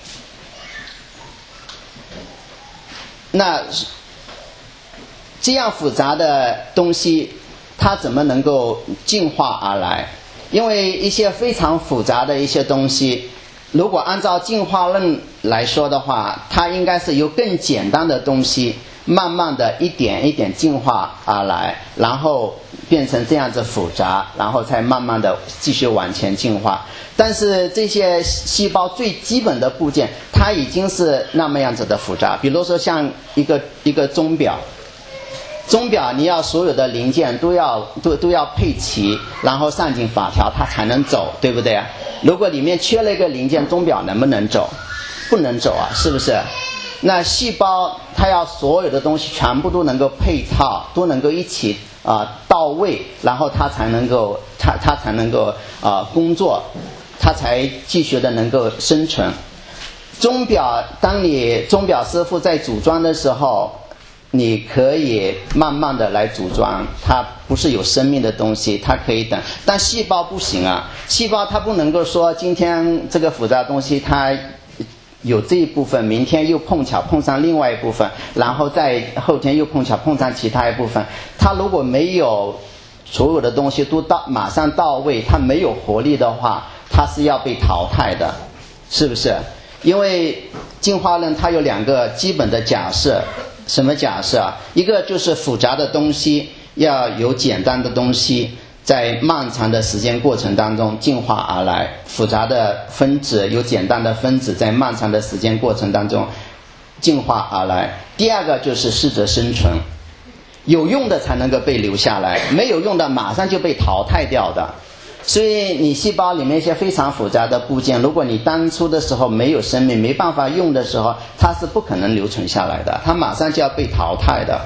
那这样复杂的东西它怎么能够进化而来？因为一些非常复杂的一些东西，如果按照进化论来说的话，它应该是由更简单的东西慢慢的一点一点进化而来，然后变成这样子复杂，然后才慢慢的继续往前进化。但是这些细胞最基本的部件它已经是那么样子的复杂，比如说像一个一个钟表，钟表你要所有的零件都要都都要配齐，然后上紧发条它才能走，对不对啊？如果里面缺了一个零件，钟表能不能走？不能走啊，是不是？那细胞它要所有的东西全部都能够配套，都能够一起啊、呃、到位，然后它才能够它它才能够啊、呃、工作，它才继续的能够生存。钟表，当你钟表师傅在组装的时候，你可以慢慢的来组装，它不是有生命的东西，它可以等。但细胞不行啊，细胞它不能够说今天这个复杂的东西它有这一部分，明天又碰巧碰上另外一部分，然后再后天又碰巧碰上其他一部分。它如果没有所有的东西都到马上到位，它没有活力的话，它是要被淘汰的，是不是？因为进化论它有两个基本的假设。什么假设啊？一个就是复杂的东西要由简单的东西在漫长的时间过程当中进化而来，复杂的分子由简单的分子在漫长的时间过程当中进化而来。第二个就是适者生存，有用的才能够被留下来，没有用的马上就被淘汰掉的。所以你细胞里面一些非常复杂的部件，如果你当初的时候没有生命，没办法用的时候，它是不可能留存下来的，它马上就要被淘汰的。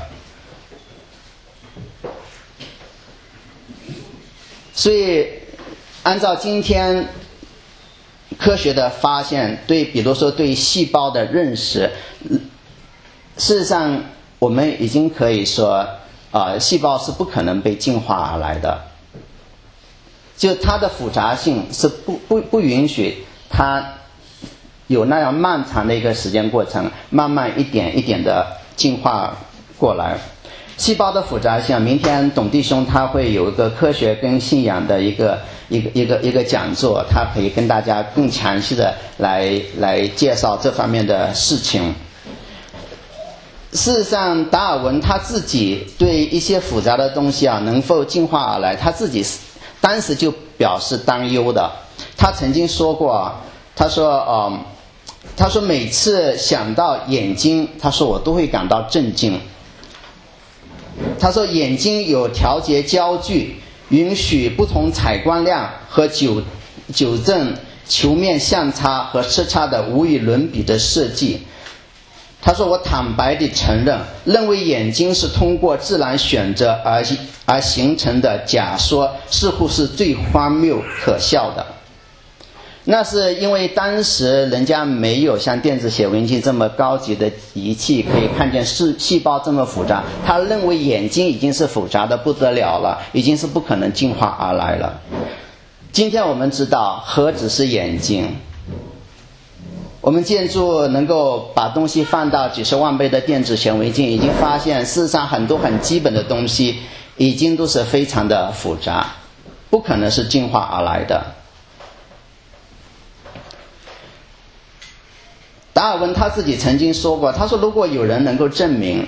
所以按照今天科学的发现，对比如说对细胞的认识，事实上我们已经可以说啊、呃，细胞是不可能被进化而来的，就它的复杂性是不不不允许它有那样漫长的一个时间过程，慢慢一点一点的进化过来。细胞的复杂性，明天董弟兄他会有一个科学跟信仰的一个一个一个一个讲座，他可以跟大家更详细的来来介绍这方面的事情。事实上，达尔文他自己对一些复杂的东西啊能否进化而来，他自己当时就表示担忧的。他曾经说过，他说嗯，他说每次想到眼睛，他说我都会感到震惊。他说眼睛有调节焦距，允许不同采光量和纠纠正球面相差和色差的无与伦比的设计。他说我坦白地承认，认为眼睛是通过自然选择而而形成的假说似乎是最荒谬可笑的。那是因为当时人家没有像电子显微镜这么高级的仪器可以看见细胞这么复杂，他认为眼睛已经是复杂的不得了了，已经是不可能进化而来了。今天我们知道何止是眼睛，我们借助能够把东西放到几十万倍的电子显微镜，已经发现事实上很多很基本的东西已经都是非常的复杂，不可能是进化而来的。达尔文他自己曾经说过，他说如果有人能够证明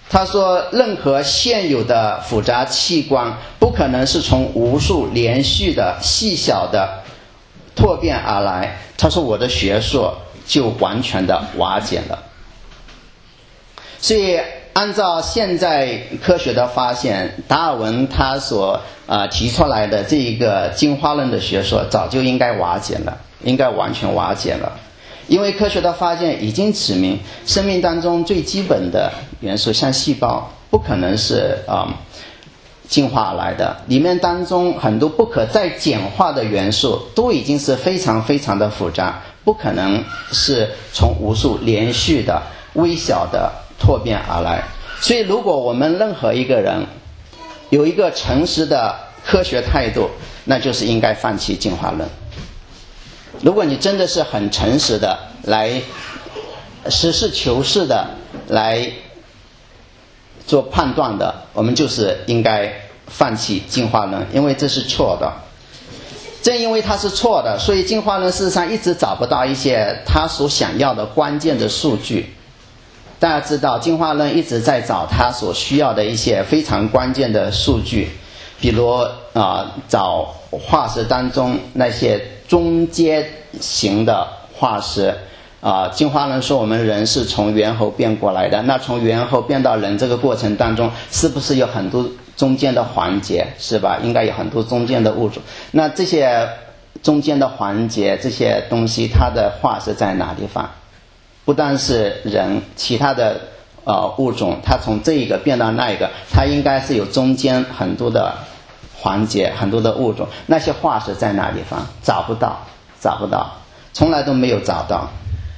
他说，任何现有的复杂器官不可能是从无数连续的细小的拓变而来。他说，我的学说就完全的瓦解了。所以按照现在科学的发现，达尔文他所呃提出来的这一个进化论的学说早就应该瓦解了，应该完全瓦解了。因为科学的发现已经指明，生命当中最基本的元素像细胞不可能是啊、嗯、进化而来的，里面当中很多不可再简化的元素都已经是非常非常的复杂，不可能是从无数连续的微小的拓变而来。所以如果我们任何一个人有一个诚实的科学态度，那就是应该放弃进化论。如果你真的是很诚实的来实事求是的来做判断的，我们就是应该放弃进化论，因为这是错的。正因为它是错的，所以进化论事实上一直找不到一些他所想要的关键的数据。大家知道，进化论一直在找他所需要的一些非常关键的数据，比如啊、呃，找化石当中那些中阶型的化石啊、呃，进化论说我们人是从猿猴变过来的，那从猿猴变到人这个过程当中，是不是有很多中间的环节，是吧？应该有很多中间的物种。那这些中间的环节，这些东西，它的化石在哪地方？不单是人，其他的呃物种，它从这一个变到那一个，它应该是有中间很多的环节，很多的物种。那些化石在哪地方？找不到，找不到，从来都没有找到。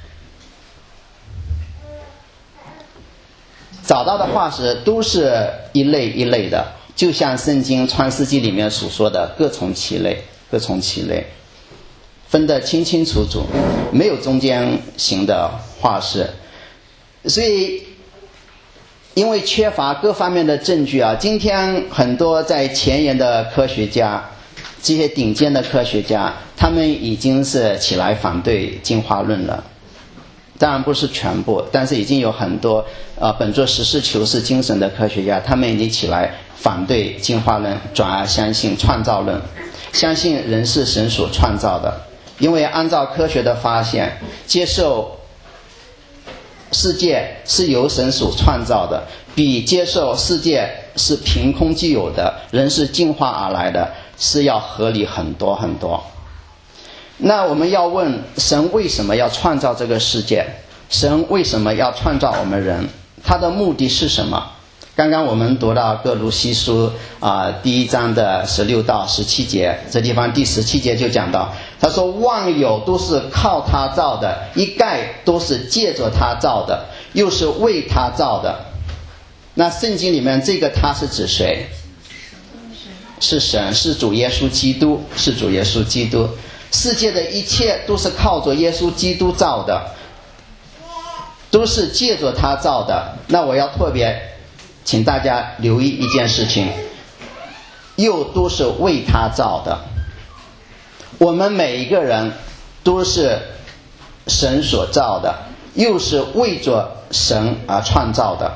找到的化石都是一类一类的，就像圣经创世纪里面所说的，各从其类，各从其类，分得清清楚楚，没有中间型的化石。所以因为缺乏各方面的证据啊，今天很多在前沿的科学家，这些顶尖的科学家，他们已经是起来反对进化论了。当然不是全部，但是已经有很多呃本着实事求是精神的科学家，他们已经起来反对进化论，转而相信创造论，相信人是神所创造的。因为按照科学的发现，接受世界是由神所创造的，比接受世界是凭空具有的，人是进化而来的，是要合理很多很多。那我们要问，神为什么要创造这个世界？神为什么要创造我们人？他的目的是什么？刚刚我们读到各卢西书啊、呃、第一章的十六到十七节，这地方第十七节就讲到，他说万有都是靠他造的，一概都是借着他造的，又是为他造的。那圣经里面这个他是指谁？是神，是主耶稣基督，是主耶稣基督。世界的一切都是靠着耶稣基督造的，都是借着他造的。那我要特别请大家留意一件事情，又都是为他造的。我们每一个人都是神所造的，又是为着神而创造的。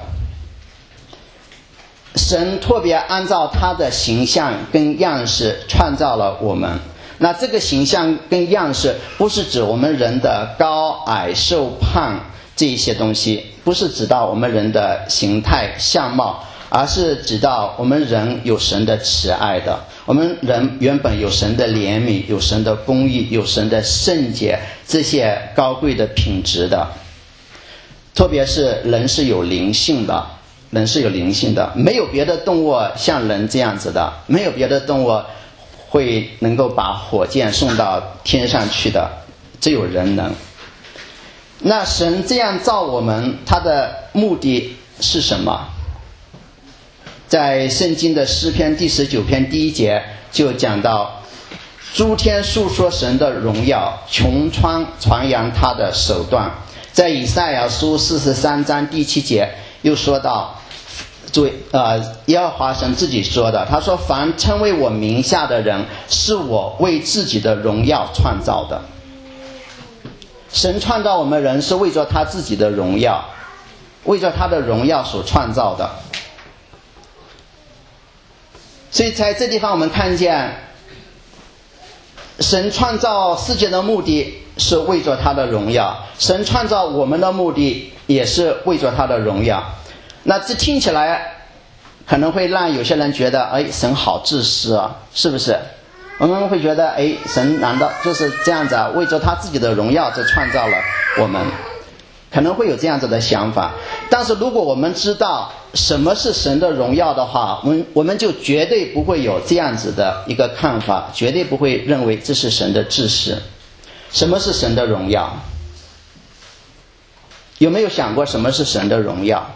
神特别按照他的形象跟样式创造了我们。那这个形象跟样式不是指我们人的高矮瘦胖这一些东西，不是指到我们人的形态相貌，而是指到我们人有神的慈爱的，我们人原本有神的怜悯，有神的公义，有神的圣洁，这些高贵的品质的。特别是人是有灵性的，人是有灵性的，没有别的动物像人这样子的，没有别的动物会能够把火箭送到天上去的，只有人能。那神这样造我们，他的目的是什么？在圣经的诗篇第十九篇第一节就讲到，诸天述说神的荣耀，穹苍传扬他的手段。在以赛亚书四十三章第七节又说到，主呃耶和华神自己说的，他说凡称为我名下的人，是我为自己的荣耀创造的。神创造我们人是为着他自己的荣耀， 为着他的荣耀所创造的。所以在这地方我们看见，神创造世界的目的是为着他的荣耀，神创造我们的目的也是为着他的荣耀。那这听起来可能会让有些人觉得，哎，神好自私啊，是不是？我们会觉得，哎，神难道就是这样子啊？为着他自己的荣耀，就创造了我们，可能会有这样子的想法。但是如果我们知道什么是神的荣耀的话，我们我们就绝对不会有这样子的一个看法，绝对不会认为这是神的自私。什么是神的荣耀？有没有想过什么是神的荣耀？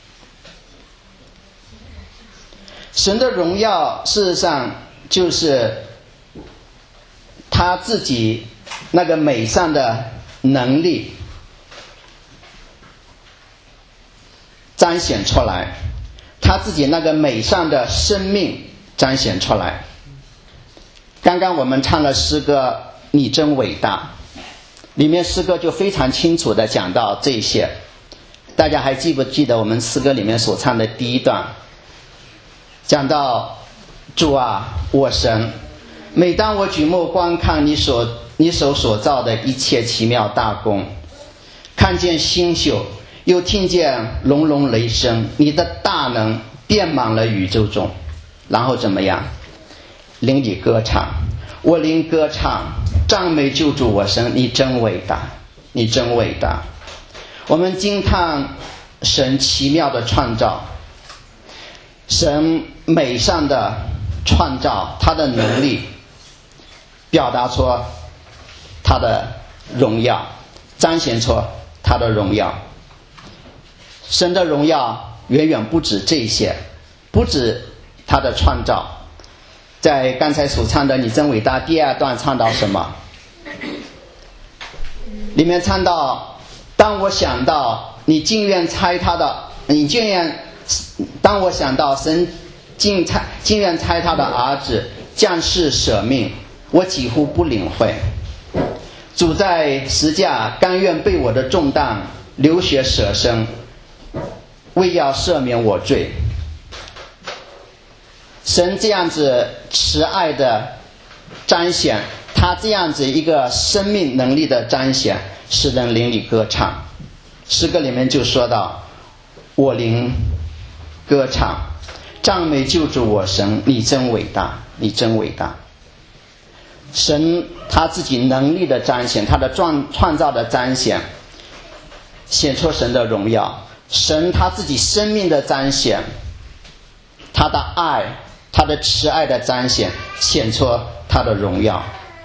神的荣耀事实上就是他自己那个美善的能力彰显出来，他自己那个美善的生命彰显出来。刚刚我们唱了诗歌你真伟大，里面诗歌就非常清楚地讲到这些。大家还记不记得我们诗歌里面所唱的第一段，讲到主啊，我神，每当我举目观看你所你手所造的一切奇妙大功，看见星宿，又听见隆隆雷声，你的大能遍满了宇宙中，然后怎么样？灵里歌唱，我灵歌唱，赞美救主我神，你真伟大，你真伟大。我们惊叹神奇妙的创造，神美善的创造，他的能力表达出他的荣耀，彰显出他的荣耀。神的荣耀远远不止这些，不止他的创造。在刚才所唱的你真伟大第二段唱到什么？里面唱到，当我想到你竟愿猜他的，你竟愿当我想到神竟猜竟愿猜他的儿子降世舍命，我几乎不领会。主在十架甘愿被我的重担流血舍身，为要赦免我罪。神这样子慈爱的彰显，他这样子一个生命能力的彰显，使人灵里歌唱。诗歌里面就说到，我灵歌唱，赞美救主我神，你真伟大，你真伟大。神他自己能力的彰显，他的创创造的彰显，显出神的荣耀。神他自己生命的彰显，他的爱，他的慈爱的彰显，显出他的荣耀。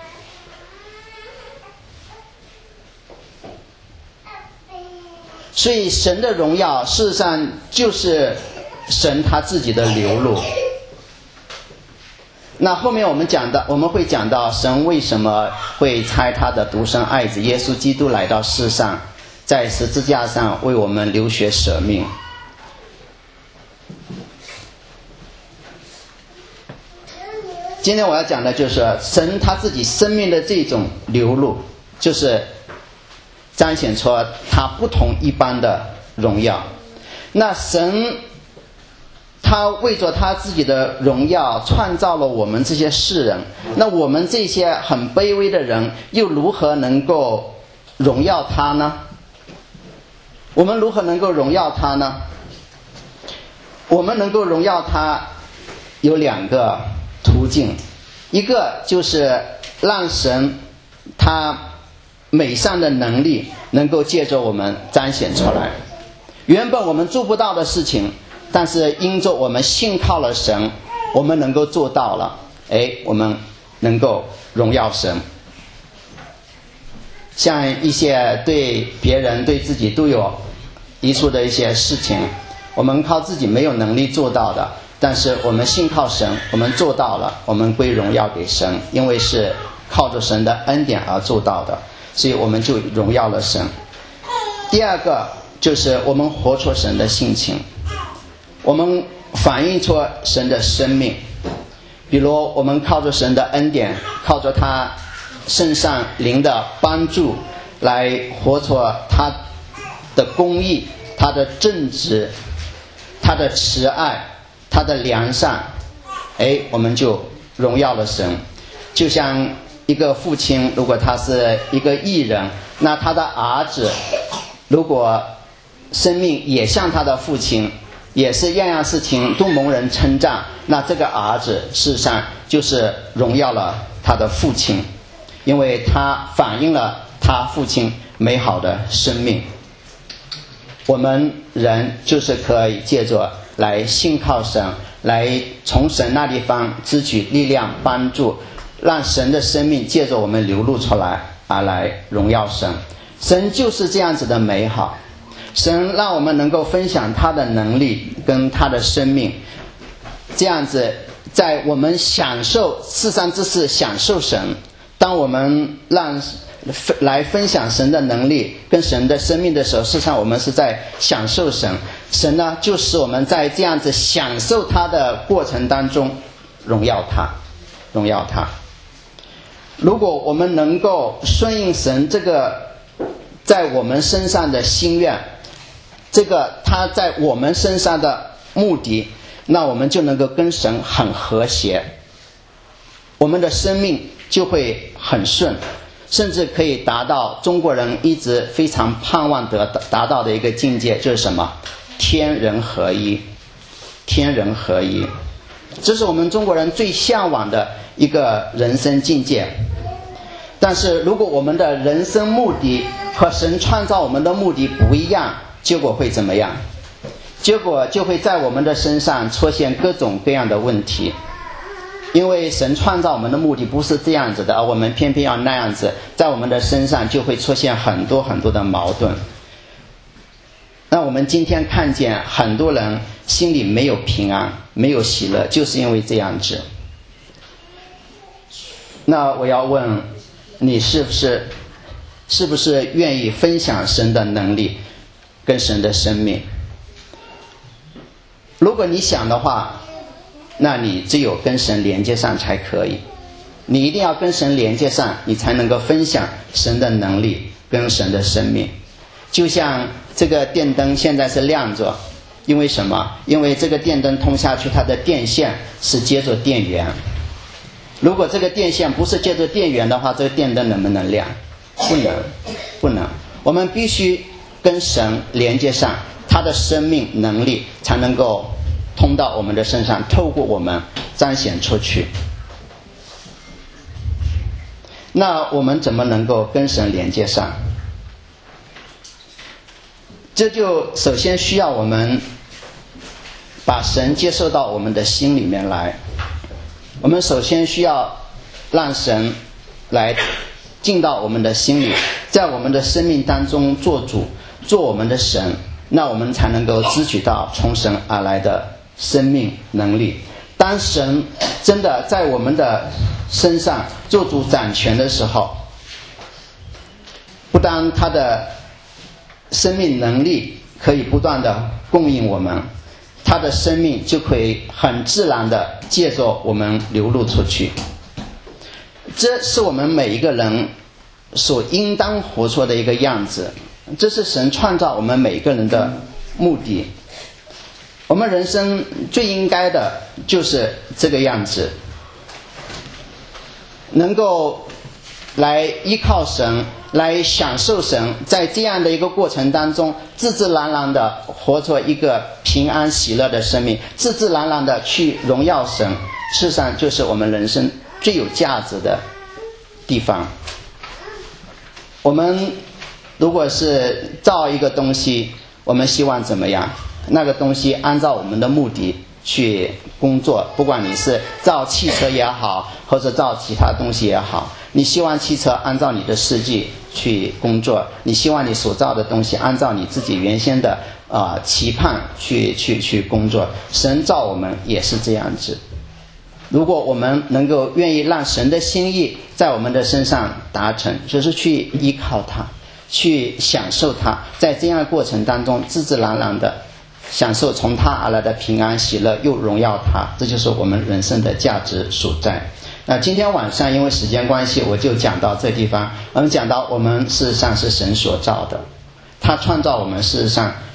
所以神的荣耀事实上就是神他自己的流露。那后面我们讲到，我们会讲到神为什么会差他的独生爱子耶稣基督来到世上，在十字架上为我们流血舍命。今天我要讲的就是神他自己生命的这种流露，就是彰显出他不同一般的荣耀。那神他为着他自己的荣耀创造了我们这些世人，那我们这些很卑微的人又如何能够荣耀他呢？我们如何能够荣耀他呢？我们能够荣耀他有两个途径，一个就是让神他美善的能力能够借着我们彰显出来。原本我们做不到的事情，但是因着我们信靠了神，我们能够做到了，哎，我们能够荣耀神。像一些对别人对自己都有益处的一些事情，我们靠自己没有能力做到的，但是我们信靠神，我们做到了，我们归荣耀给神，因为是靠着神的恩典而做到的，所以我们就荣耀了神。第二个就是我们活出神的性情，我们反映出神的生命。比如我们靠着神的恩典，靠着他圣上灵的帮助，来活出他的公义， 他的正直，他的慈爱，他的良善，哎，我们就荣耀了神。就像一个父亲，如果他是一个义人，那他的儿子如果生命也像他的父亲，也是样样事情都蒙人称赞，那这个儿子事实上就是荣耀了他的父亲，因为他反映了他父亲美好的生命。我们人就是可以借着来信靠神，来从神那地方支取力量帮助，让神的生命借着我们流露出来，而来荣耀神。神就是这样子的美好，神让我们能够分享他的能力跟他的生命，这样子在我们享受世上之事，享受神，当我们让来分享神的能力跟神的生命的时候，事实上我们是在享受神。神呢，就使我们在这样子享受他的过程当中荣耀他，荣耀他。如果我们能够顺应神这个在我们身上的心愿，这个他在我们身上的目的，那我们就能够跟神很和谐，我们的生命就会很顺，甚至可以达到中国人一直非常盼望得达到的一个境界，就是什么？天人合一，天人合一，这是我们中国人最向往的一个人生境界。但是如果我们的人生目的和神创造我们的目的不一样，结果会怎么样？结果就会在我们的身上出现各种各样的问题。因为神创造我们的目的不是这样子的，而我们偏偏要那样子，在我们的身上就会出现很多很多的矛盾。那我们今天看见很多人心里没有平安，没有喜乐，就是因为这样子。那我要问你，是不是是不是愿意分享神的能力跟神的生命？如果你想的话，那你只有跟神连接上才可以，你一定要跟神连接上，你才能够分享神的能力跟神的生命。就像这个电灯现在是亮着，因为什么？因为这个电灯通下去，它的电线是接着电源。如果这个电线不是接着电源的话，这个电灯能不能亮？不能，不能。我们必须跟神连接上，他的生命能力才能够通到我们的身上，透过我们彰显出去。那我们怎么能够跟神连接上？这就首先需要我们把神接受到我们的心里面来。我们首先需要让神来进到我们的心里，在我们的生命当中做主，做我们的神，那我们才能够支取到从神而来的生命能力。当神真的在我们的身上做主掌权的时候，不但他的生命能力可以不断的供应我们，他的生命就可以很自然的借着我们流露出去。这是我们每一个人所应当活出的一个样子，这是神创造我们每一个人的目的。我们人生最应该的就是这个样子，能够来依靠神，来享受神，在这样的一个过程当中，自自然然的活出一个平安喜乐的生命，自自然然的去荣耀神，事实上就是我们人生最有价值的地方。我们如果是造一个东西，我们希望怎么样？那个东西按照我们的目的去工作，不管你是造汽车也好，或者造其他东西也好，你希望汽车按照你的设计去工作，你希望你所造的东西按照你自己原先的啊、呃、期盼去去去工作。神造我们也是这样子。如果我们能够愿意让神的心意在我们的身上达成，就是去依靠他，去享受他，在这样的过程当中自自然然的享受从他而来的平安喜乐，又荣耀他，这就是我们人生的价值所在。那今天晚上因为时间关系，我就讲到这地方。我们讲到我们事实上是神所造的，他创造我们事实上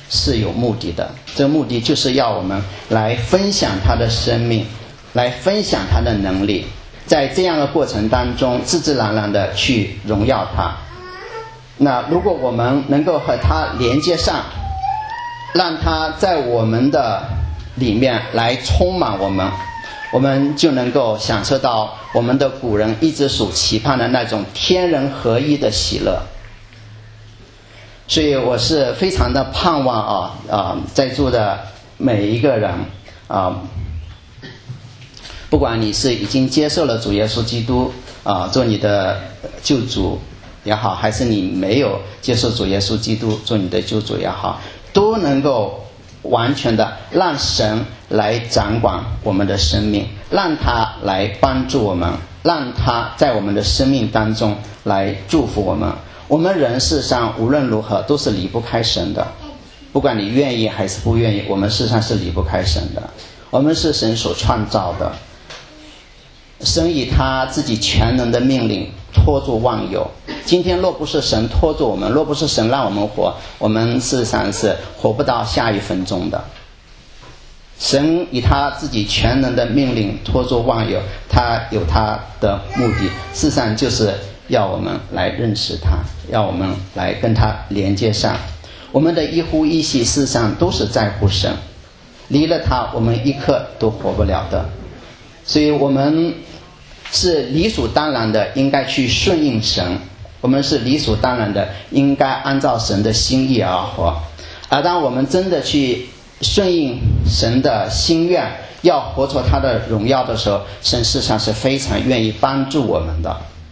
是有目的的，这个目的就是要我们来分享他的生命，来分享他的能力，在这样的过程当中自自然然的去荣耀他。那如果我们能够和他连接上，让他在我们的里面来充满我们，我们就能够享受到我们的古人一直所期盼的那种天人合一的喜乐。所以我是非常的盼望啊啊，在座的每一个人啊，不管你是已经接受了主耶稣基督啊做你的救主也好，还是你没有接受主耶稣基督做你的救主也好，都能够完全的让神来掌管我们的生命，让他来帮助我们，让他在我们的生命当中来祝福我们。我们人世上无论如何都是离不开神的，不管你愿意还是不愿意，我们世上是离不开神的。我们是神所创造的，神以他自己全能的命令托住万有。今天若不是神托住我们，若不是神让我们活，我们事实上是活不到下一分钟的。神以他自己全能的命令托住万有，他有他的目的，事实上就是要我们来认识他，要我们来跟他连接上。我们的一呼一吸事实上都是在乎神，离了他我们一刻都活不了的。所以我们是理所当然的应该去顺应神，我们是理所当然的应该按照神的心意而活。而当我们真的去顺应神的心愿，要活出他的荣耀的时候，神事实上是非常愿意帮助我们的，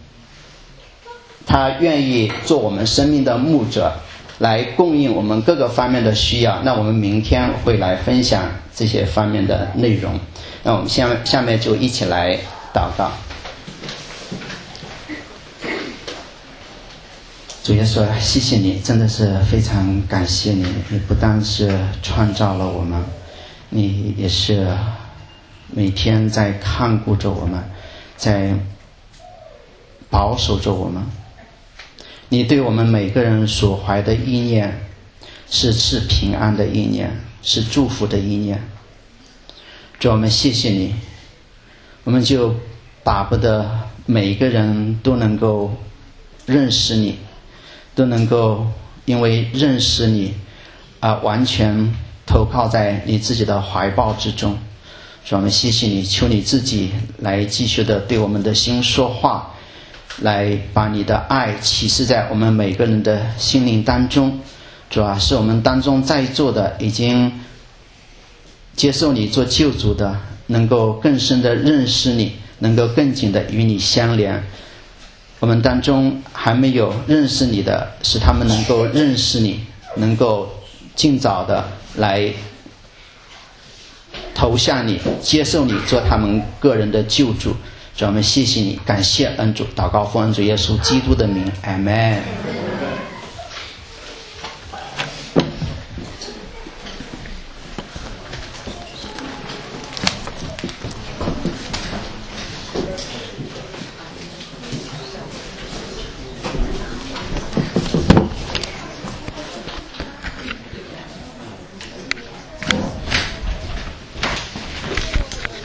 他愿意做我们生命的牧者，来供应我们各个方面的需要。那我们明天会来分享这些方面的内容。那我们下面下面就一起来祷告。主耶稣，谢谢你，真的是非常感谢你。你不但是创造了我们，你也是每天在看顾着我们，在保守着我们。你对我们每个人所怀的意念是是平安的意念，是祝福的意念。主，我们谢谢你，我们就巴不得每一个人都能够认识你，都能够因为认识你而、呃、完全投靠在你自己的怀抱之中。主，我们谢谢你，求你自己来继续的对我们的心说话，来把你的爱启示在我们每个人的心灵当中。主啊，是我们当中在座的已经接受你做救主的，能够更深的认识你，能够更紧的与你相连。我们当中还没有认识你的，使他们能够认识你，能够尽早的来投向你，接受你做他们个人的救主。主，我们谢谢你，感谢恩主，祷告奉恩主耶稣基督的名，阿们。